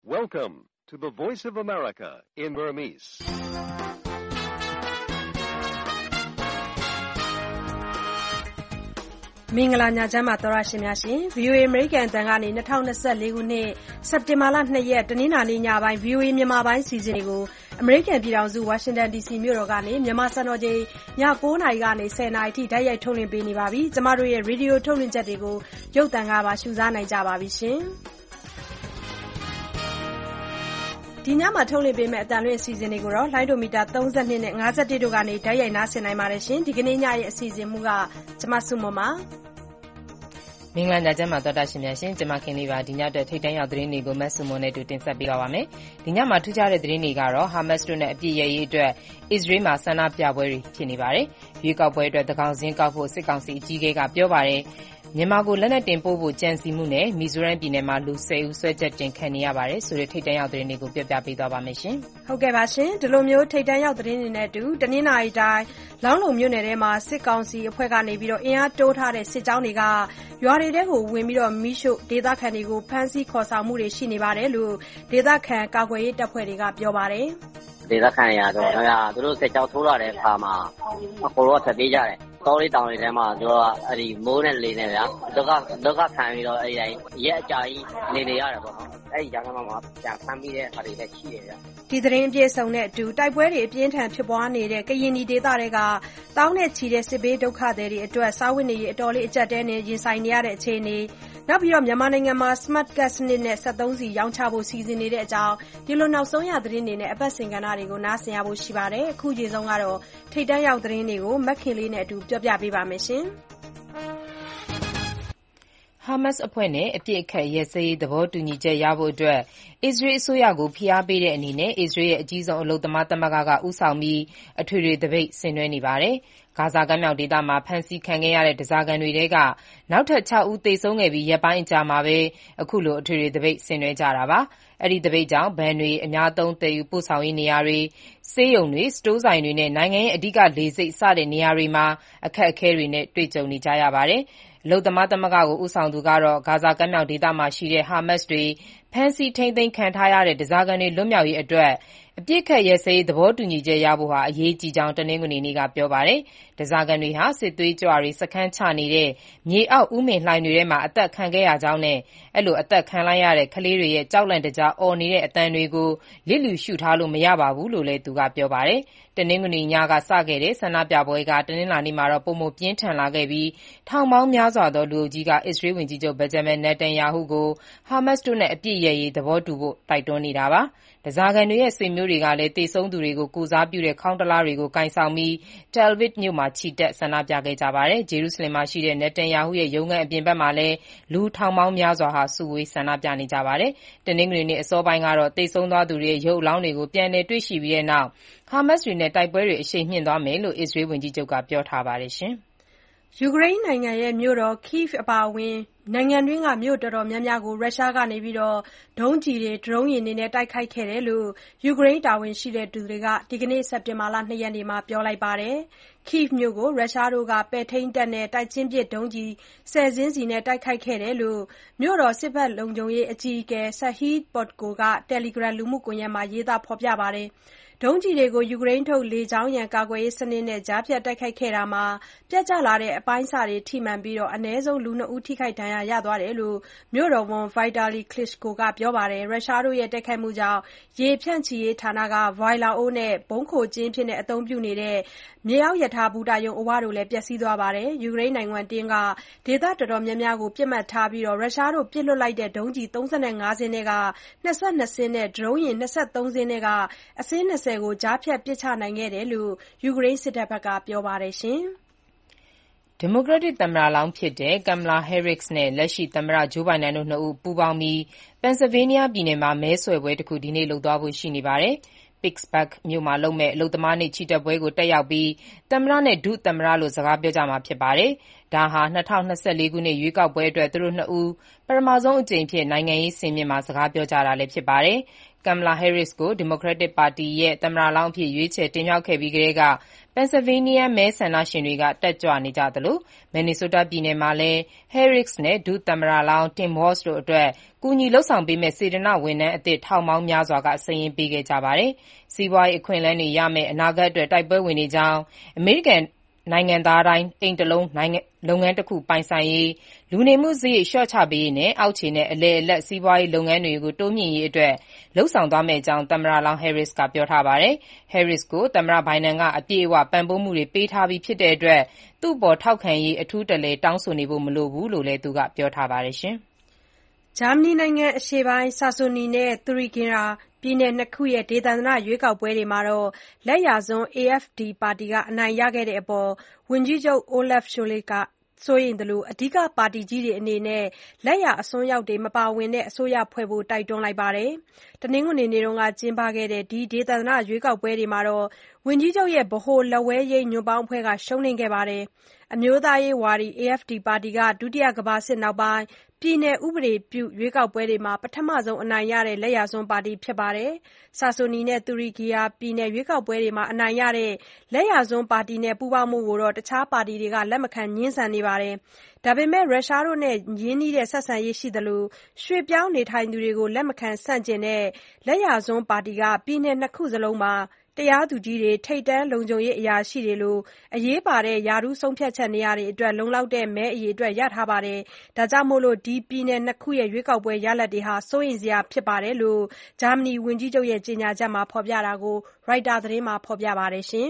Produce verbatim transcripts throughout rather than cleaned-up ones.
Welcome to the Voice of America in Burmese. ။မင်္ဂလာညချမ်းပါသောရရှင်များရှင် ဗွီအိုအေ အမေရိကန်အသံကနေ ၂၀၂၄ ခုနှစ် စက်တင်ဘာလ ၂ ရက် တနင်္လာနေ့ညပိုင်း ဗွီအိုအေမြန်မာပိုင်းအစီအစဉ်တွေကိုအမေရိကန်ပြည်ထောင်စုဝါရှင်တန်ဒီစီမြို့တော်ကနေမြန်မာစံတော်ချိန်ည ၉ နာရီကနေ ၁၀ နာရီထိတိုက်ရိုက်ထုတ်လွှင့်ပေးနေပါပြီ။ကျမတို့ရဲ့ရေဒီယိုထုတ်လွှင့်ချက်တွေကိုရုပ်သံကပါရှုစားနိုင်ကြပါပြီရှင်။ဒီညမှာထုတ်လွှင့်ပေးမယ့်အသံလွှင့်အစီအစဉ်တွေကိုတော့လိုင်းဒိုမီတာသုံး၂နဲ့၅၁တို့ကနေတိုက်ရိုက်နားဆင်နိုင်ပါတယ်ရှင်။ဒီကနေ့ညရဲ့အစီအစဉ်မူကကျမစုမပါမင်္ဂလာညချမ်းပါသောတာရှင်များရှင်ကျမခင်လေးပါဒီညအတွက်ထိတ်တန့်ရောက်သတင်းတွေကိုမတ်စုမွန်နဲ့တူတင်ဆက်ပေးပါမယ်ဒီညမှာထူးခြားတဲ့သတင်းတွေကတော့ဟာမတ်စ်တို့နဲ့အပြစ်ရရေးအတွက်အစ္စရေးမှာဆန္ဒပြပွဲတွေဖြစ်နေပါတယ်ရွေးကောက်ပွဲအတွက်သကောင်စင်းကောက်ဖို့စစ်ကောင်စီအကြီးအကဲကပြောပါတယ်မြန်မာကိုလက်နက်တင်ပို့ဖို့ကြံစီမှုနဲ့မီဇိုရမ်ပြည်နယ်မှာလူ၁၀ဦးဆွဲချက်တင်ခံနေရပါတယ်ဆိုတဲ့ထိတ်တန့်ရောက်သတင်းတွေကိုပြပြပေးသွားပါမယ်ရှင်ဟုတ်ကဲ့ပါရှင်ဒီလိုမျိုးထိတ်တန့်ရောက်သတင်းတွေနဲ့အတူတနင်္လာရီတိုင်းလောင်းလုံမြို့နယ်ထဲမှာစစ်ကောင်စီအဖွဲ့ကနေပြီးတော့အင်အားတိုးထားတဲ့စစ်ကြောင်းတွေကရွာတွေထဲကိုဝင်ပြီးတော့မိရှုဒေသခံတွေကိုဖမ်းဆီးခေါ်ဆောင်မှုတွေရှိနေပါတယ်လို့ဒေသခံကာကွယ်ရေးတပ်ဖွဲ့တွေကပြောပါတယ်ဒေသခံရတော့သူတို့စစ်ကြောင်းထိုးလာတဲ့အခါမှာအကိုတော့ဆက်ပြေးကြတယ်တောလေးတောင်တွေထဲမှာသူကအဲ့ဒီမိုးနဲ့လေနဲ့ဗျာဒုက္ခဒုက္ခခံပြီးတော့အဲ့ဒီရက်အကြာကြီးနေနေရတယ်ပေါ့နော်အဲ့ဒီကြောင့်မှမှာပြန်ဖမ်းပြီးတဲ့ဟာတွေလည်းရှိတယ်ဗျာဒီသတင်းအပြည့်စုံနဲ့အတူတိုက်ပွဲတွေအပြင်းထန်ဖြစ်ပွားနေတဲ့ကရင်ပြည်ဒေသတွေကတောင်းနဲ့ချီတဲ့စစ်ဘေးဒုက္ခသည်တွေအတွက်စားဝတ်နေရေးအတော်လေးအကျပ်တဲနဲ့ရင်ဆိုင်နေရတဲ့အခြေအနေနောက်ပြီးတော့မြန်မာနိုင်ငံမှာ Smart Card စနစ်နဲ့စက်သုံးဆီရောင်းချဖို့စီစဉ်နေတဲ့အကြောင်းဒီလိုနောက်ဆုံးရသတင်းတွေနဲ့အပတ်စဉ်ကဏ္ဍတွေကိုနားဆင်ရဖို့ရှိပါတယ်အခုချိန်ဆုံးကတော့ထိတ်တန့်ရောက်သတင်းတွေကိုမက်ခင်လေးနဲ့အတူပြောပြပေးပါမယ်ရှင်ဟာမတ်စ်အဖွဲ့နဲ့အပြစ်အခတ်ရပ်စဲရေးသဘောတူညီချက်ရဖို့အတွက်အစ္စရေးအစိုးရကိုဖိအားပေးတဲ့အနေနဲ့အစ္စရေးရဲ့အကြီးဆုံးအလုပ်သမားသမဂ္ဂကဦးဆောင်ပြီးအထွေထွေသပိတ်ဆင်နွှဲနေပါတယ်။ဂါဇာကမ်းမြောင်ဒေသမှာဖမ်းဆီးခံခဲ့ရတဲ့ဓားစာခံတွေထဲကနောက်ထပ်၆ဦးသေဆုံးခဲ့ပြီးရက်ပိုင်းအကြာမှာပဲအခုလိုအထွေထွေသပိတ်ဆင်နွှဲကြတာပါ။အဲ့ဒီသပိတ်ကြောင့်ဘဏ်တွေအများသုံးသယ်ယူပို့ဆောင်ရေးနေရာတွေဆေးရုံတွေစတိုးဆိုင်တွေနဲ့နိုင်ငံရဲ့အဓိကလေဆိပ်စတဲ့နေရာတွေမှာအခက်အခဲတွေနဲ့တွေ့ကြုံနေကြရပါတယ်။အလုပ်သမားသမဂ္ဂကိုဦးဆောင်သူကတော့ဂါဇာကမ်းမြောင်ဒေသမှာရှိတဲ့ဟာမတ်စ်တွေဖမ်းဆီးထိန်းသိမ်းခံထားရတဲ့ဓားစာခံတွေလွတ်မြောက်ရေးအတွက်အပြစ်ခတ်ရဲစရေးသဘောတူညီချက်ရဖို့ဟာအရေးကြီးကြောင်းတနင်္ဂနွေနေ့ကပြောပါတယ်။ဓားစာခံတွေဟာစစ်သွေးကြွတွေစခန်းချနေတဲ့မြေအောက်ဥမင်လှိုင်တွေထဲမှာအသက်ခံခဲ့ရကြောင်းနဲ့အဲ့လိုအသက်ခံလိုက်ရတဲ့ကလေးတွေရဲ့ကြောက်လန့်တကြားအော်နေတဲ့အတန်တွေကိုလစ်လျူရှုထားလို့မရပါဘူးလို့လည်းသူကပြောပါတယ်။တနင်္ဂနွေညကစခဲ့တဲ့ဆန္ဒပြပွဲကတနင်္လာနေ့မှာတော့ပုံမပြင်းထန်လာခဲ့ပြီးထောင်ပေါင်းများစွာသောလူအုပ်ကြီးကအစ္စရေးဝန်ကြီးချုပ်ဘင်ဂျမင်နေတန်ယာဟုကိုဟာမတ်စ်တို့နဲ့အပြစ်ရရေးသဘောတူဖို့တိုက်တွန်းနေတာပါ။ဓားစာခံတွေရဲ့ဆွေမျိုးတွေကလည်းသေဆုံးသူတွေကိုကိုစားပြုတဲ့ခေါင်းတလားတွေကိုကင်ဆောင်ပြီးတယ်လ်ဗစ်မြို့မှာချီတက်ဆန္ဒပြခဲ့ကြပါတယ်။ဂျေရုဆလင်မှာရှိတဲ့နေတန်ယာဟုရဲ့ရုံးခန်းအပြင်ဘက်မှာလည်းလူထောင်ပေါင်းများစွာဟာစုဝေးဆန္ဒပြနေကြပါတယ်။တနင်္ဂနွေနေ့အစောပိုင်းကတော့သေဆုံးသွားသူတွေရဲ့ရုပ်အလောင်းတွေကိုပြန်လည်တွေ့ရှိပြီးတဲ့နောက်ဟာမတ်စ်တွေနဲ့တိုက်ပွဲတွေအရှိန်မြင့်သွားမယ်လို့အစ္စရေးဝန်ကြီးချုပ်ကပြောထားပါတယ်ရှင်။ယူကရိန်းနိုင်ငံရဲ့မြို့တော် Kyiv အပါအဝင်နိုင်ငံတွင်းကမြို့တော်တော်များများကိုရုရှားကနေပြီးတော့ဒုံးကျည်တွေဒရုန်းယာဉ်တွေနဲ့တိုက်ခိုက်ခဲ့တယ်လို့ယူကရိန်းတာဝန်ရှိသူတွေကဒီကနေ့စက်တင်ဘာလ၂ရက်နေ့မှာပြောလိုက်ပါတယ်။ Kyiv မြို့ကိုရုရှားတို့ကပဲ့ထိန်းတပ်နဲ့တိုက်ချင်းပစ်ဒုံးကျည်ဆယ်စင်းစီနဲ့တိုက်ခိုက်ခဲ့တယ်လို့မြို့တော်စစ်ဘက်လုံခြုံရေးအကြီးအကဲ Serhiy Popko က Telegram လူမှုကွန်ရက်မှာရေးသားဖော်ပြပါတယ်။ဒုံးကျည်တွေကိုယူကရိန်းထုတ်လေကြောင်းရန်ကာကွယ်ရေးစနစ်နဲ့ကြားဖြတ်တိုက်ခိုက်ခဲ့တာမှာပြတ်ကျလာတဲ့အပိုင်းအစတွေထိမှန်ပြီးအနည်းဆုံးလူနှစ်ဦးထိခိုက်ဒဏ်ရာရသွားတယ်လို့မြို့တော်ဝန် Vitali Klitschko ကပြောပါတယ်။ရုရှားတို့ရဲ့တိုက်ခိုက်မှုကြောင့်ရေဖြန့်ချီရေးဌာနက Boiler အိုးနဲ့ဗုံးခိုကျင်းအဖြစ်အသုံးပြုနေတဲ့မြေအောက်ရထားဘူတာရုံအဝတို့လည်းပျက်စီးသွားပါတယ်။ယူကရိန်းနိုင်ငံတွင်းကဒေသတော်တော်များများကိုပစ်မှတ်ထားပြီးရုရှားတို့ပစ်လွှတ်လိုက်တဲ့ဒုံးကျည်၃၅စင်းထဲက၂၂စင်းနဲ့ဒရုန်းယာဉ်၂၃စင်းထဲကအစင်း၂၀ကိုကြားဖြတ်ပစ်ချနိုင်ခဲ့တယ်လို့ယူကရိန်းစစ်တပ်ဘက်ကပြောပါတယ်။ဒီမိုကရက်တစ်သမ္မတလောင်းဖြစ်တဲ့ Kamala Harris နဲ့လက်ရှိသမ္မတ Joe Biden တို့နှစ်ဦးပူးပေါင်းပြီး Pennsylvania ပြည်နယ်မှာမဲဆွယ်ပွဲတစ်ခုဒီနေ့လုပ်သွားဖို့ရှိနေပါတယ်။ Pittsburgh မြို့မှာလုပ်မယ့်အလုပ်သမားနေ့ချီတက်ပွဲကိုတက်ရောက်ပြီးသမ္မတနဲ့ဒုသမ္မတလို့စကားပြောကြမှာဖြစ်ပါတယ်။ဒါဟာ၂၀၂၄ခုနှစ်ရွေးကောက်ပွဲအတွက်သူတို့နှစ်ဦးပထမဆုံးအကြိမ်အဖြစ်နိုင်ငံရေးစင်မြင့်မှာစကားပြောကြတာလည်းဖြစ်ပါတယ်။ Kamala Harris ကို Democratic ပါတီရဲ့သမ္မတလောင်းအဖြစ်ရွေးချယ်တင်မြှောက်ခဲ့ပြီးကတည်းက Pennsylvania မဲဆန္ဒရှင်တွေကတက်ကြွနေကြသလို Minnesota ပြည်နယ်မှာလည်း Harris နဲ့ ဒုသမ္မတလောင်း Tim Walz တို့အတွက် ကူညီလုပ်ဆောင်ပေးမယ့် စေတနာ့ဝန်ထမ်းအသစ်ထောင်ပေါင်းများစွာက စာရင်းပေးခဲ့ကြပါတယ်။ စီးပွားရေးအခွင့်အလမ်းတွေရမယ့် အနာဂတ်အတွက် တိုက်ပွဲဝင်နေကြောင်း အမေရိကန်နိုင်ငံသားတိုင်း အိမ်တစ်လုံးလုပ်ငန်းတစ်ခုပိုင်ဆိုင်ရေး၊ လူနေမှုစရိတ်လျှော့ချပေးရေးနဲ့ အောက်ခြေနဲ့အလယ်အလတ်စီးပွားရေးလုပ်ငန်းတွေကို တိုးမြှင့်ရေးအတွက် လုပ်ဆောင်သွားမယ့်အကြောင်း သမ္မတလောင်း Harris ကပြောထားပါတယ်။ Harris ကို သမ္မတ Biden က အပြည့်အဝပံ့ပိုးမှုတွေပေးထားပြီးဖြစ်တဲ့အတွက် သူ့အပေါ်ထောက်ခံရေး အထူးတလည်တောင်းဆိုနေဖို့မလိုဘူးလို့လည်း သူကပြောထားပါတယ်။ဂျာမနီနိုင်ငံအရှေ့ပိုင်း Saxony နဲ့ Thuringia ပြည်နယ်နှစ်ခုရဲ့ ဒေသန္တရရွေးကောက်ပွဲတွေမှာ လက်ယာစွန်း အေအက်ဖ်ဒီ ပါတီအနိုင်ရခဲ့တဲ့အပေါ် ဝန်ကြီးချုပ် Olaf Scholz ကစိုးရိမ်သလို အဓိကပါတီကြီးတွေအနေနဲ့ လက်ယာအစွန်းရောက်တွေမပါဝင်တဲ့ အစိုးရဖွဲ့ဖို့ တိုက်တွန်းလိုက်ပါတယ်။ တနင်္ဂနွေနေ့ကကျင်းပခဲ့တဲ့ ဒီဒေသန္တရရွေးကောက်ပွဲတွေမှာ ဝန်ကြီးချုပ်ရဲ့ ဗဟိုလက်ဝဲယိမ်းညွန့်ပေါင်းအဖွဲ့က ရှုံးနိမ့်ခဲ့ပါတယ်။ အမျိုးသားရေးဝါဒီ အေအက်ဖ်ဒီ ပါတီက ဒုတိယကမ္ဘာစစ်နောက်ပိုင်း ပြည်နယ်ဥပဒေပြုရွေးကောက်ပွဲတွေမှာ ပထမဆုံးအနိုင်ရတဲ့ လက်ယာစွန်းပါတီဖြစ်ပါတယ်။ Saxony နဲ့ Thuringia ပြည်နယ်ရွေးကောက်ပွဲတွေမှာ အနိုင်ရတဲ့ လက်ယာစွန်းပါတီနဲ့ ပူးပေါင်းမှုကို တခြားပါတီတွေက လက်မခံငြင်းဆန်နေပါတယ်။ ဒါပေမဲ့ ရုရှားနဲ့ရင်းနှီးတဲ့ဆက်ဆံရေးရှိသလို ရွှေ့ပြောင်းနေထိုင်သူတွေကို လက်မခံဆန့်ကျင်တဲ့ လက်ယာစွန်းပါတီက ပြည်နယ်နှစ်ခုစလုံးမှာ တရားသူကြီးတွေ၊ ထိပ်တန်းလုံခြုံရေးအရာရှိတွေလို အရေးပါတဲ့ ရာထူးဆုံးဖြတ်ချက်နေရာတွေအတွက် လုံလောက်တဲ့ မဲအရေအတွက်ရထားပါတယ်။ ဒါကြောင့် ဒီပြည်နယ်နှစ်ခုရဲ့ ရွေးကောက်ပွဲရလဒ်တွေဟာ စိုးရိမ်စရာဖြစ်တယ်လို့ ဂျာမနီဝန်ကြီးချုပ်ရဲ့ ကြေညာချက်မှာဖော်ပြတာကို Reuters သတင်းမှာဖော်ပြပါတယ်။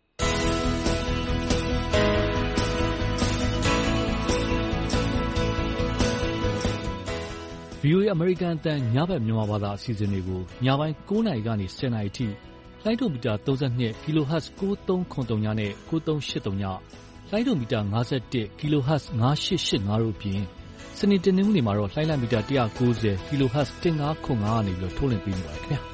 ဗွီအိုအေ အမေရိကန်အသံညဘက်မြန်မာဘာသာအစီအစဉ်တွေကို ညပိုင်းကိုးနာရီကနေ ဆယ်နာရီအထိလိုင်းဒိုမီတာ သုံး၂ kHz ကိုးသုံးခုနှစ်သုံး နဲ့ ကိုးသုံးရှစ်သုံး လိုင်းဒိုမီတာ ၅၁ kHz ငါးရှစ်ရှစ်ငါး တို့အပြင် စနေတနင်္ဂနွေမှာတော့ လှိုင်းလံမီတာ ၁၉၀ kHz ၁၅ခု၅ ကနေထုတ်လွှင့်ပေးနေပါတယ်ခင်ဗျာ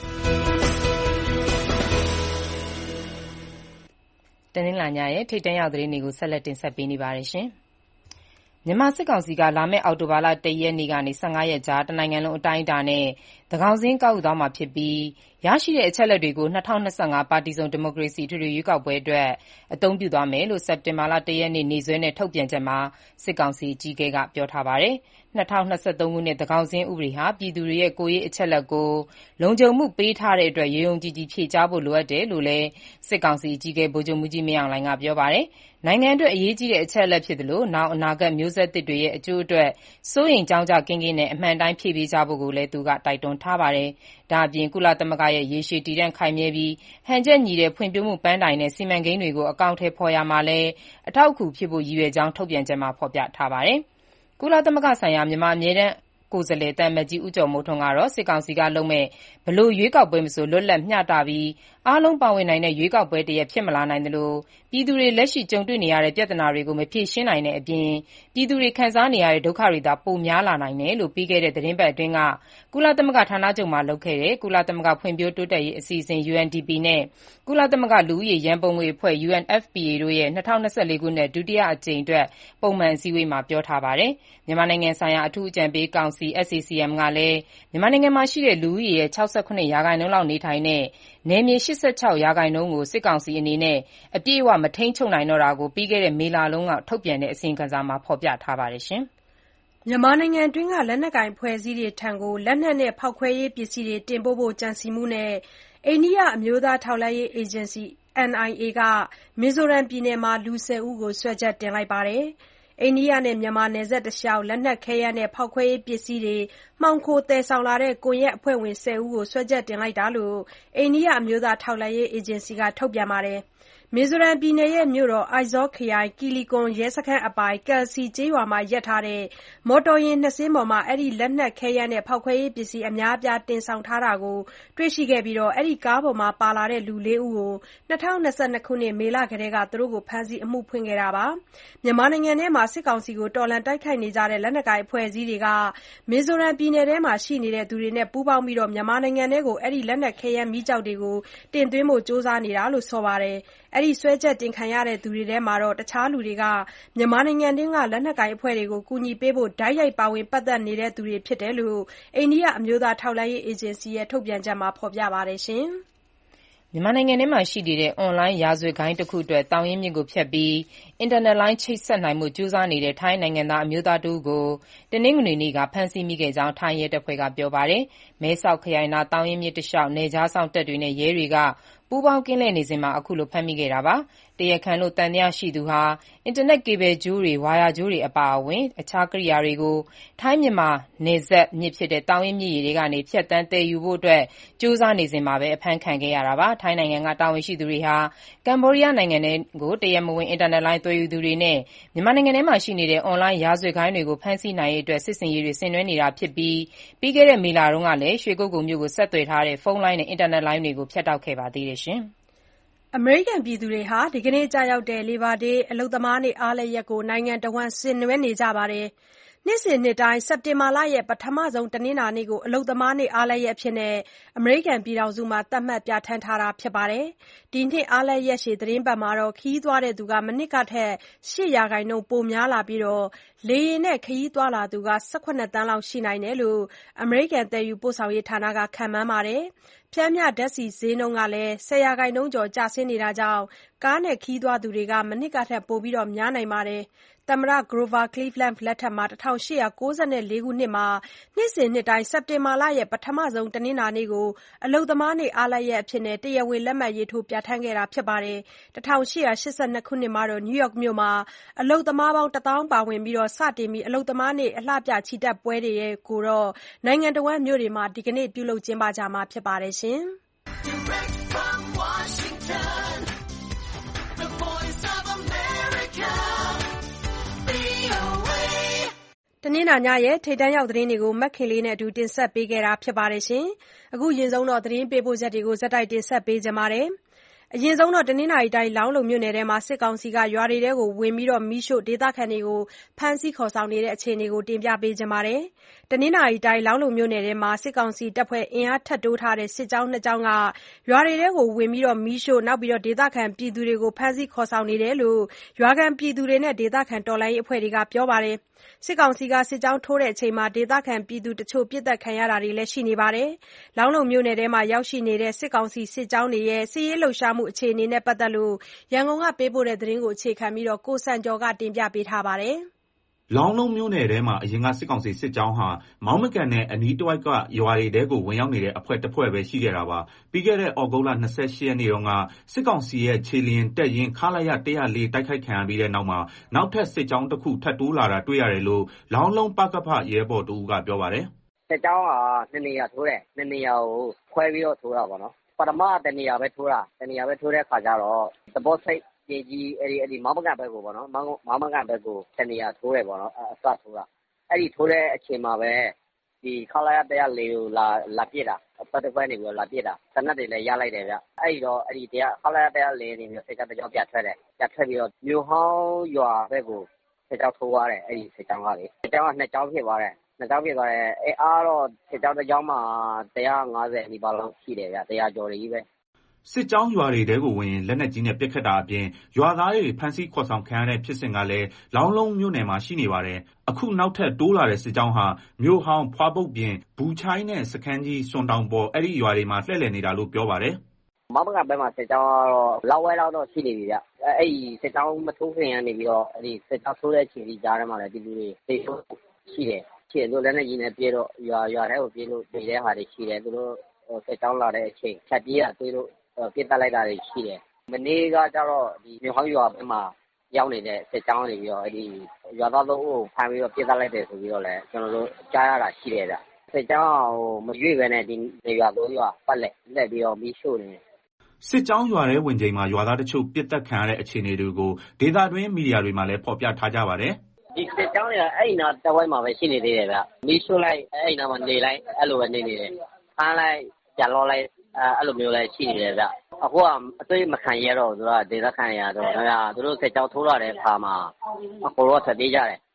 တနင်္လာညရဲ့ထိပ်တန်းရောက်သတင်းတွေကိုဆက်လက်တင်ဆက်ပေးနေပါတယ်ရှင်။မြန်မာစစ်ကောင်စီက လာမယ့်အောက်တိုဘာလ ၁ ရက်နေ့ကနေ ၁၅ ရက်ကြား တနိုင်ငံလုံးအတိုင်းအတာနဲ့ သန်းခေါင်စာရင်းကောက်ယူသွားမှာဖြစ်ပြီး ရရှိတဲ့အချက်အလက်တွေကို ၂၀၂၅ ပါတီစုံဒီမိုကရေစီအထွေထွေရွေးကောက်ပွဲအတွက် အသုံးပြုသွားမယ်လို့ စက်တင်ဘာလ ၁ ရက်နေ့ နေ့စွဲနဲ့ထုတ်ပြန်ချက်မှာ စစ်ကောင်စီအကြီးအကဲက ပြောထားပါတယ်။ ၂၀၂၃ ခုနှစ် သန်းခေါင်စာရင်းဥပဒေဟာ ပြည်သူတွေရဲ့ ကိုယ်ရေးအချက်အလက်ကို လုံခြုံမှုပေးထားတဲ့အတွက် ယုံယုံကြည်ကြည်ဖြေကြားဖို့လိုအပ်တယ်လို့လည်း စစ်ကောင်စီအကြီးအကဲ ဗိုလ်ချုပ်မှူးကြီးမင်းအောင်လှိုင်က ပြောပါတယ်။ နိုင်ငံအတွက်အရေးကြီးတဲ့အချက်အလက်ဖြစ်သလို နောင်အနာဂတ်မျိုးဆက်သစ်တွေရဲ့ အကျိုးအတွက် စိုးရိမ်ကြောင့်ကြကင်းကင်းနဲ့ အမှန်အတိုင်းဖြေပေးကြဖို့လည်း သူက တိုက်တွန်းထားပါတယ်။ ဒါ့အပြင် ကုလသမဂ္ဂရဲ့ ရေရှည်တည်တံ့ခိုင်မြဲပြီး ဟန်ချက်ညီတဲ့ ဖွံ့ဖြိုးမှုပန်းတိုင်နဲ့ စီမံကိန်းတွေကို အကောင်အထည်ဖော်ရာမှာလည်း အထောက်အကူဖြစ်ဖို့ရည်ရွယ်ကြောင်း ထုတ်ပြန်ချက်မှာ ဖော်ပြထားပါတယ်။ ကုလသမဂ္ဂဆိုင်ရာ မြန်မာအမြဲတမ်းကိုယ်စားလှယ် သံအမတ်ကြီး ဦးကျော်မိုးထွန်းကတော့ စစ်ကောင်စီကလုပ်မယ့် ဘယ်လိုရွေးကောက်ပွဲမဆို လွတ်လပ်မျှတပြီး အားလုံးပါဝင်နိုင်တဲ့ရွေးကောက်ပွဲတရပ်ဖြစ်မလာနိုင်သလို ပြည်သူတွေလက်ရှိကြုံတွေ့နေရတဲ့ပြဿနာတွေကို မဖြေရှင်းနိုင်တဲ့အပြင် ပြည်သူတွေခံစားနေရတဲ့ဒုက္ခတွေသာ ပိုများလာနိုင်တယ်လို့ ပြီးခဲ့တဲ့သီတင်းပတ်အတွင်းက ကုလသမဂ္ဂဌာနချုပ်မှာလုပ်ခဲ့တဲ့ ကုလသမဂ္ဂဖွံ့ဖြိုးတိုးတက်ရေးအစီအစဉ် ယူအန်ဒီပီ နဲ့ ကုလသမဂ္ဂလူဦးရေရန်ပုံငွေအဖွဲ့ ယူအန်အက်ဖ်ပီအေ တို့ရဲ့ ၂၀၂၄ ခုနှစ် ဒုတိယအကြိမ်အတွက် ပုံမှန်အစည်းအဝေးမှာ ပြောထားပါတယ်။ မြန်မာနိုင်ငံဆိုင်ရာအထူးအကြံပေးကောင်စီ အက်စ်အေစီအမ် ကလည်း မြန်မာနိုင်ငံမှာရှိတဲ့ လူဦးရေရဲ့ ၆၇ ရာခိုင်နှုန်းလောက်နေထိုင်တဲ့ နယ်မြေ ၈၆ ရာခိုင်နှုန်းကို စစ်ကောင်စီအနေနဲ့ အပြည့်အဝမထိန်းချုပ်နိုင်တော့တာကို ပြီးခဲ့တဲ့ မေလတုန်းက ထုတ်ပြန်တဲ့အစီရင်ခံစာမှာ ဖော်ပြထားပါတယ်။မြန်မာနိုင်ငံတွင်းက လက်နက်ကိုင်အဖွဲ့အစည်းတွေထံ လက်နက်နဲ့ ဖောက်ခွဲရေးပစ္စည်းတွေတင်ပို့ဖို့ကြံစည်မှုနဲ့ အိန္ဒိယအမျိုးသားထောက်လှမ်းရေးအေဂျင်စီ အင်န်အိုင်အေ က မီဇိုရမ်ပြည်နယ်မှာ လူ ၁၀ ဦးကို စွဲချက်တင်လိုက်ပါတယ်။ အိန္ဒိယနဲ့မြန်မာနယ်စပ်တလျှောက် လက်နက်ခဲယမ်းနဲ့ ဖောက်ခွဲရေးပစ္စည်းတွေ မှောင်ခိုသယ်ဆောင်လာတဲ့ ကွန်ရက်အဖွဲ့ဝင် ၁၀ ဦးကို စွဲချက်တင်လိုက်တာလို့ အိန္ဒိယအမျိုးသားထောက်လှမ်းရေးအေဂျင်စီက ထုတ်ပြန်ပါတယ်။ မီဇိုရမ်ပြည်နယ်မြို့တော် အိုက်ဇောလ်ခရိုင် ကီလီကွန်ရဲစခန်းအပိုင် ကယ်စီကျေးရွာမှာရပ်ထားတဲ့ မော်တော်ယာဉ်နှစ်စီးပေါ်မှာ အဲဒီလက်နက်ခဲယမ်းနဲ့ ဖောက်ခွဲရေးပစ္စည်းအများအပြားတင်ဆောင်ထားတာကို တွေ့ရှိခဲ့ပြီး အဲဒီကားပေါ်မှာပါလာတဲ့ လူ လေးဦးကို ၂၀၂၂ ခုနှစ် မေလကတည်းက ဖမ်းဆီးအမှုဖွင့်ခဲ့တာပါ။ မြန်မာနိုင်ငံထဲမှာ စစ်ကောင်စီကို တော်လှန်တိုက်ခိုက်နေကြတဲ့ လက်နက်ကိုင်အဖွဲ့အစည်းတွေက မီဇိုရမ်ပြည်နယ်ထဲမှာရှိနေသူတွေနဲ့ ပူးပေါင်းပြီး မြန်မာနိုင်ငံထဲကို အဲဒီလက်နက်ခဲယမ်းမီးကျောက်တွေကို တင်သွင်းဖို့ကြိုးစားနေတာလို့ ဆိုပါတယ်။ အဲအဲဒီစွဲချက်တင်ခံရသူတွေထဲမှာတခြားလူတွေကမြန်မာနိုင်ငံတွင်းကလက်နက်ကိုင်အဖွဲ့တွေကိုကူညီပေးဖို့တိုက်ရိုက်ပါဝင်ပတ်သက်နေသူတွေဖြစ်တယ်လို့အိန္ဒိယအမျိုးသားထောက်လှမ်းရေးအေဂျင်စီရဲ့ထုတ်ပြန်ချက်မှာဖော်ပြပါတယ်။မြန်မာနိုင်ငံထဲမှာရှိနေတဲ့ အွန်လိုင်းရာဇဝတ်ဂိုဏ်းတခုအတွက်သောင်ရင်းမြစ်ကိုဖြတ်ပြီးအင်တာနက်လိုင်းချိတ်ဆက်နိုင်ဖို့ကြိုးစားနေတဲ့ထိုင်းနိုင်ငံသားအမျိုးသားတဦးကိုတနင်္ဂနွေနေ့ကဖမ်းဆီးမိခဲ့ကြောင်းထိုင်းရဲတပ်ဖွဲ့ကပြောပါတယ်။မဲဆောက်ခရိုင်နားသောင်ရင်းမြစ်တလျှောက်နယ်ခြားစောင့်တပ်တွေနဲ့ရဲတွေကပူးပေါင်းကင်းလှည့်နေစဉ်မှာအခုလိုဖမ်းမိခဲ့တာပါ။တရားခံလို့သံသယရှိသူဟာအင်တာနက်ကေဘယ်ကြိုးတွေ၊ဝါယာကြိုးတွေအပါအဝင်အခြားကိရိယာတွေကိုထိုင်းမြန်မာနယ်စပ်မြစ်ဖြစ်တဲ့သောင်ရင်းမြစ်ရေထဲကနေဖြတ်သန်းသယ်ယူဖို့ကြိုးစားနေစဉ်မှာပဲအဖမ်းခံခဲ့ရတာပါ။ထိုင်းနိုင်ငံကတာဝန်ရှိသူတွေဟာကမ္ဘောဒီးယားနိုင်ငံထဲကိုတရားမဝင်အင်တာနက်လိုင်းသွယ်ယူသူတွေနဲ့မြန်မာနိုင်ငံထဲမှာရှိနေတဲ့အွန်လိုင်းရာဇဝတ်ဂိုဏ်းတွေကိုဖမ်းဆီးနိုင်ရေးအတွက်စစ်ဆင်ရေးတွေဆင်နွှဲနေတာဖြစ်ပြီးပြီးခဲ့တဲ့မေလတုန်းကလည်းရွှေကုက္ကိုမြို့ကိုဆက်သွယ်ထားတဲ့ဖုန်းလိုင်းနဲ့အင်တာနက်လိုင်းတွေကိုဖြတ်တောက်ခဲ့ပါသေးတယ်။အမေရိကန်ပြည်သူတွေဟာဒီကနေ့ကျရောက်တဲ့ Labor Day အလုပ်သမားနေ့အားလပ်ရက်ကိုနိုင်ငံတဝန်းဆင်နွှဲနေကြပါတယ်။နှစ်စဉ်နှစ်တိုင်းစက်တင်ဘာလရဲ့ပထမဆုံးတနင်္လာနေ့ကိုအလုပ်သမားနေ့အားလပ်ရက်အဖြစ်အမေရိကန်ပြည်ထောင်စုမှာသတ်မှတ်ပြဋ္ဌာန်းထားတာပါ။ဒီနှစ်အားလပ်ရက်ရှည်သီတင်းပတ်မှာခရီးသွားသူမနှစ်ကထက် ၈ ရာခိုင်နှုန်းပိုများလာပြီးလေယာဉ်နဲ့ခရီးသွားလာသူ၁၇ သန်းလောက်ရှိနိုင်တယ်လို့အမေရိကန်သယ်ယူပို့ဆောင်ရေးဌာနကခန့်မှန်းပါတယ်။ပျမ်းမျှဓါတ်ဆီဈေးနှုန်းကလည်း၁၀ ရာခိုင်နှုန်းကျော်ကျဆင်းနေတာကြောင့်ကားနဲ့ခရီးသွားသူတွေမနှစ်ကထက်ပိုများနိုင်ပါတယ်။သမ္မတ Grover Cleveland လက်ထက် ၁၈၉၄ ခုနှစ်မှာနှစ်စဉ်နှစ်တိုင်းစက်တင်ဘာလရဲ့ပထမဆုံးတနင်္လာနေ့ကိုအလုပ်သမားနေ့အားလပ်ရက်အဖြစ်တရားဝင်လက်မှတ်ရေးထိုးပြဋ္ဌာန်းခဲ့တာပါ။ ၁၈၈၂ ခုနှစ်မှာနယူးယောက်မြို့မှာအလုပ်သမားပေါင်းတစ်သောင်းပါဝင်ပြီးစတင်ပြီးအလုပ်သမားနေ့အလှပြချီတက်ပွဲတွေကိုနိုင်ငံတဝန်းမြို့တွေမှာဒီကနေ့ပြုလုပ်ကျင်းပကြမှာဖြစ်ပါတယ်။ တနင်္လာညရဲ့ထိပ်တန်းရောက်သတင်းတွေကိုမခင်လေးနဲ့အတူတင်ဆက်ပေးခဲ့တာပါ။ အခုသတင်းပေးပို့ချက်တွေကိုဆက်တိုက်တင်ဆက်ပေးပါမယ်။ အရင်ဆုံးတနင်္သာရီတိုင်းလောင်းလုံမြို့နယ်ထဲမှာစစ်ကောင်စီကရွာတွေထဲဝင်ပြီးမီးရှို့ဒေသခံတွေကိုဖမ်းဆီးခေါ်ဆောင်နေတဲ့အခြေအနေကိုတင်ပြပေးပါမယ်။ တနင်္သာရီတိုင်းလောင်းလုံမြို့နယ်ထဲမှာစစ်ကောင်စီတပ်ဖွဲ့အင်အားထပ်တိုးထားတဲ့စစ်ကြောင်းနှစ်ကြောင်းကရွာတွေထဲဝင်ပြီးမီးရှို့ဒေသခံပြည်သူတွေကိုဖမ်းဆီးခေါ်ဆောင်နေတယ်လို့ရွာခံပြည်သူတွေနဲ့ဒေသခံတော်လှန်ရေးအဖွဲ့တွေကပြောပါတယ်။ စစ်ကောင်စီကစစ်ကြောင်းထိုးချိန်ဒေသခံပြည်သူတချို့ပစ်သတ်ခံရတာတွေလည်းရှိနေပါတယ်။ လောင်းလုံမြို့နယ်ထဲရောက်ရှိနေတဲ့စစ်ကောင်စီစစ်ကြောင်းတွေရဲ့စစ်ရေးလှုပ်ရှားမှုအခြေအနေနဲ့ပတ်သက်လို့ရန်ကုန်ကပေးပို့တဲ့သတင်းကိုအခြေခံပြီးကိုစံကျော်ကတင်ပြထားပါတယ်။ လောင်းလုံးမြို့နယ်ထဲမှာအရင်ကစစ်ကောင်စီစစ်ကြောင်းဟာမောင်းမကန်နဲ့အနီးတဝိုက်ကရွာတွေထဲကိုဝင်ရောက်နေတဲ့အဖွဲ့တဖွဲ့ပဲရှိခဲ့တာပါ။ပြီးခဲ့တဲ့ဩဂုတ်လ၂၈ရက်နေ့တုန်းကစစ်ကောင်စီရဲ့ခြေလျင်တပ်ရင်းခလရ၁၀၄တိုက်ခိုက်ခံရပြီးတဲ့နောက်မှာနောက်ထပ်စစ်ကြောင်းတခုထပ်တိုးလာတာတွေ့ရတယ်လို့လောင်းလုံးပကဖရဲဘော်တဦးကပြောပါတယ်။စစ်ကြောင်းကနှစ်နေရာထိုးတယ်နှစ်နေရာကိုခွဲပြီးတော့ထိုးတာပေါ့နော်။ပထမတနေရာပဲထိုးတာတနေရာပဲထိုးတဲ့ခါကျတော့သဘောစိတ်ပြေကြီးအဲ့ဒီအဲ့ဒီမောင်းမကန်ဘက်ကိုပေါ့နော်မောင်းမကန်ဘက်ကိုတနေရာထိုးတယ်ပေါ့နော်အစထိုးတာအဲ့ဒီထိုးတဲ့အချိန်မှာပဲဒီခလာရ၁၀၄ကိုလာလာပြစ်တာအပတ်တစ်ပတ်နေပြီးတော့လာပြစ်တာစနက်တွေလည်းရလိုက်တယ်ဗျအဲ့ဒီတော့အဲ့ဒီတရားခလာရ၁၀၄နေပြီးတော့စစ်ကြောင်းတစ်ကြောင်းပြတ်ထွက်တယ်ပြတ်ထွက်ပြီးတော့မြို့ဟောင်းရွာဘက်ကိုစစ်ကြောင်းထိုးသွားတယ်အဲ့ဒီစစ်ကြောင်းကလေစစ်ကြောင်းကနှစ်ကြောင်းဖြစ်သွားတယ်နှစ်ကြောင်းဖြစ်သွားတယ်အဲအားတော့စစ်ကြောင်းတစ်ကြောင်းမှာ၁၅၀နီးပါးလောက်ရှိတယ်ဗျ၁၀၀ကျော်ကြီးပဲစစ်ကြောင်းရွာတွေထဲကိုဝင်ရင်လက်နက်ကြီးနဲ့ပစ်ခတ်တာအပြင်ရွာသားတွေဖမ်းဆီးခေါ်ဆောင်ခံရတဲ့ဖြစ်စဉ်ကလည်းလောင်းလုံးမြို့နယ်မှာရှိနေပါတယ်။အခုနောက်ထပ်တိုးလာတဲ့စစ်ကြောင်းဟာမြို့ဟောင်းဖွားပုတ်ပြင်ဘူချိုင်းနဲ့စခန်းကြီးစွန်တောင်ပေါ်အဲ့ဒီရွာတွေမှာလှည့်လည်နေတာလို့ပြောပါတယ်။မောင်းမကန်ဘက်မှာစစ်ကြောင်းကတော့လောက်ဝဲလောက်တော့ရှိနေပြီဗျ။အဲ့ဒီစစ်ကြောင်းမထိုးခင်ကနေပြီးတော့အဲ့ဒီစစ်ကြောင်းထိုးတဲ့ချိန်ကြီးကြားထဲမှာလည်းဒီလူတွေသိဆုံးရှိတယ်။ရှိတယ်လို့လက်နက်ကြီးနဲ့ပြေးတော့ရွာရွာထဲကိုပြေးလို့ပြေးတဲ့ဟာတွေရှိတယ်သူတို့စစ်ကြောင်းလာတဲ့အချိန်ဖြတ်ပြေးတာတွေ့လို့ပြစ်တက်လိုက်တာတွေရှိတယ်မနေ့ကကျတော့ဒီမြို့ဟောင်းရွာဘက်မှာရောက်နေတဲ့စစ်ကြောင်းတွေပြီးတော့အဲ့ဒီရွာသားတို့ကိုဖမ်းပြီးတော့ပြစ်တက်လိုက်တယ်ဆိုပြီးတော့လည်းကျွန်တော်တို့ကြားရတာရှိတယ်ဗျစစ်ကြောင်းဟိုမရွေ့ပဲနဲ့ဒီရွာတို့ရွာပတ်လက်လက်ပြီးတော့မီးရှို့နေစစ်ကြောင်းရွာထဲဝင်ချိန်မှာရွာသားတချို့ပြစ်တက်ခံရတဲ့အခြေအနေတွေကိုဒေသတွင်းမီဒီယာတွေမှာလည်းဖော်ပြထားကြပါတယ်ဒီစစ်ကြောင်းတွေကအဲ့ဒီနာတဝိုက်မှာပဲရှိနေသေးတယ်ဗျမီးရှို့လိုက်အဲ့ဒီနာမှာနေလိုက်အဲ့လိုပဲနေနေတယ်ဖမ်းလိုက်ကြလောလိုက်အဲ့လိုမျိုးလည်းရှိနေတယ်ဗျအခုကအတွေ့မခံရတော့သူကဒေသခံရတော့ဒါကသူတို့စစ်ကြောင်းထိုးလာတဲ့အခါမှာအကုန်လုံးဆက်ပြေးကြတယ်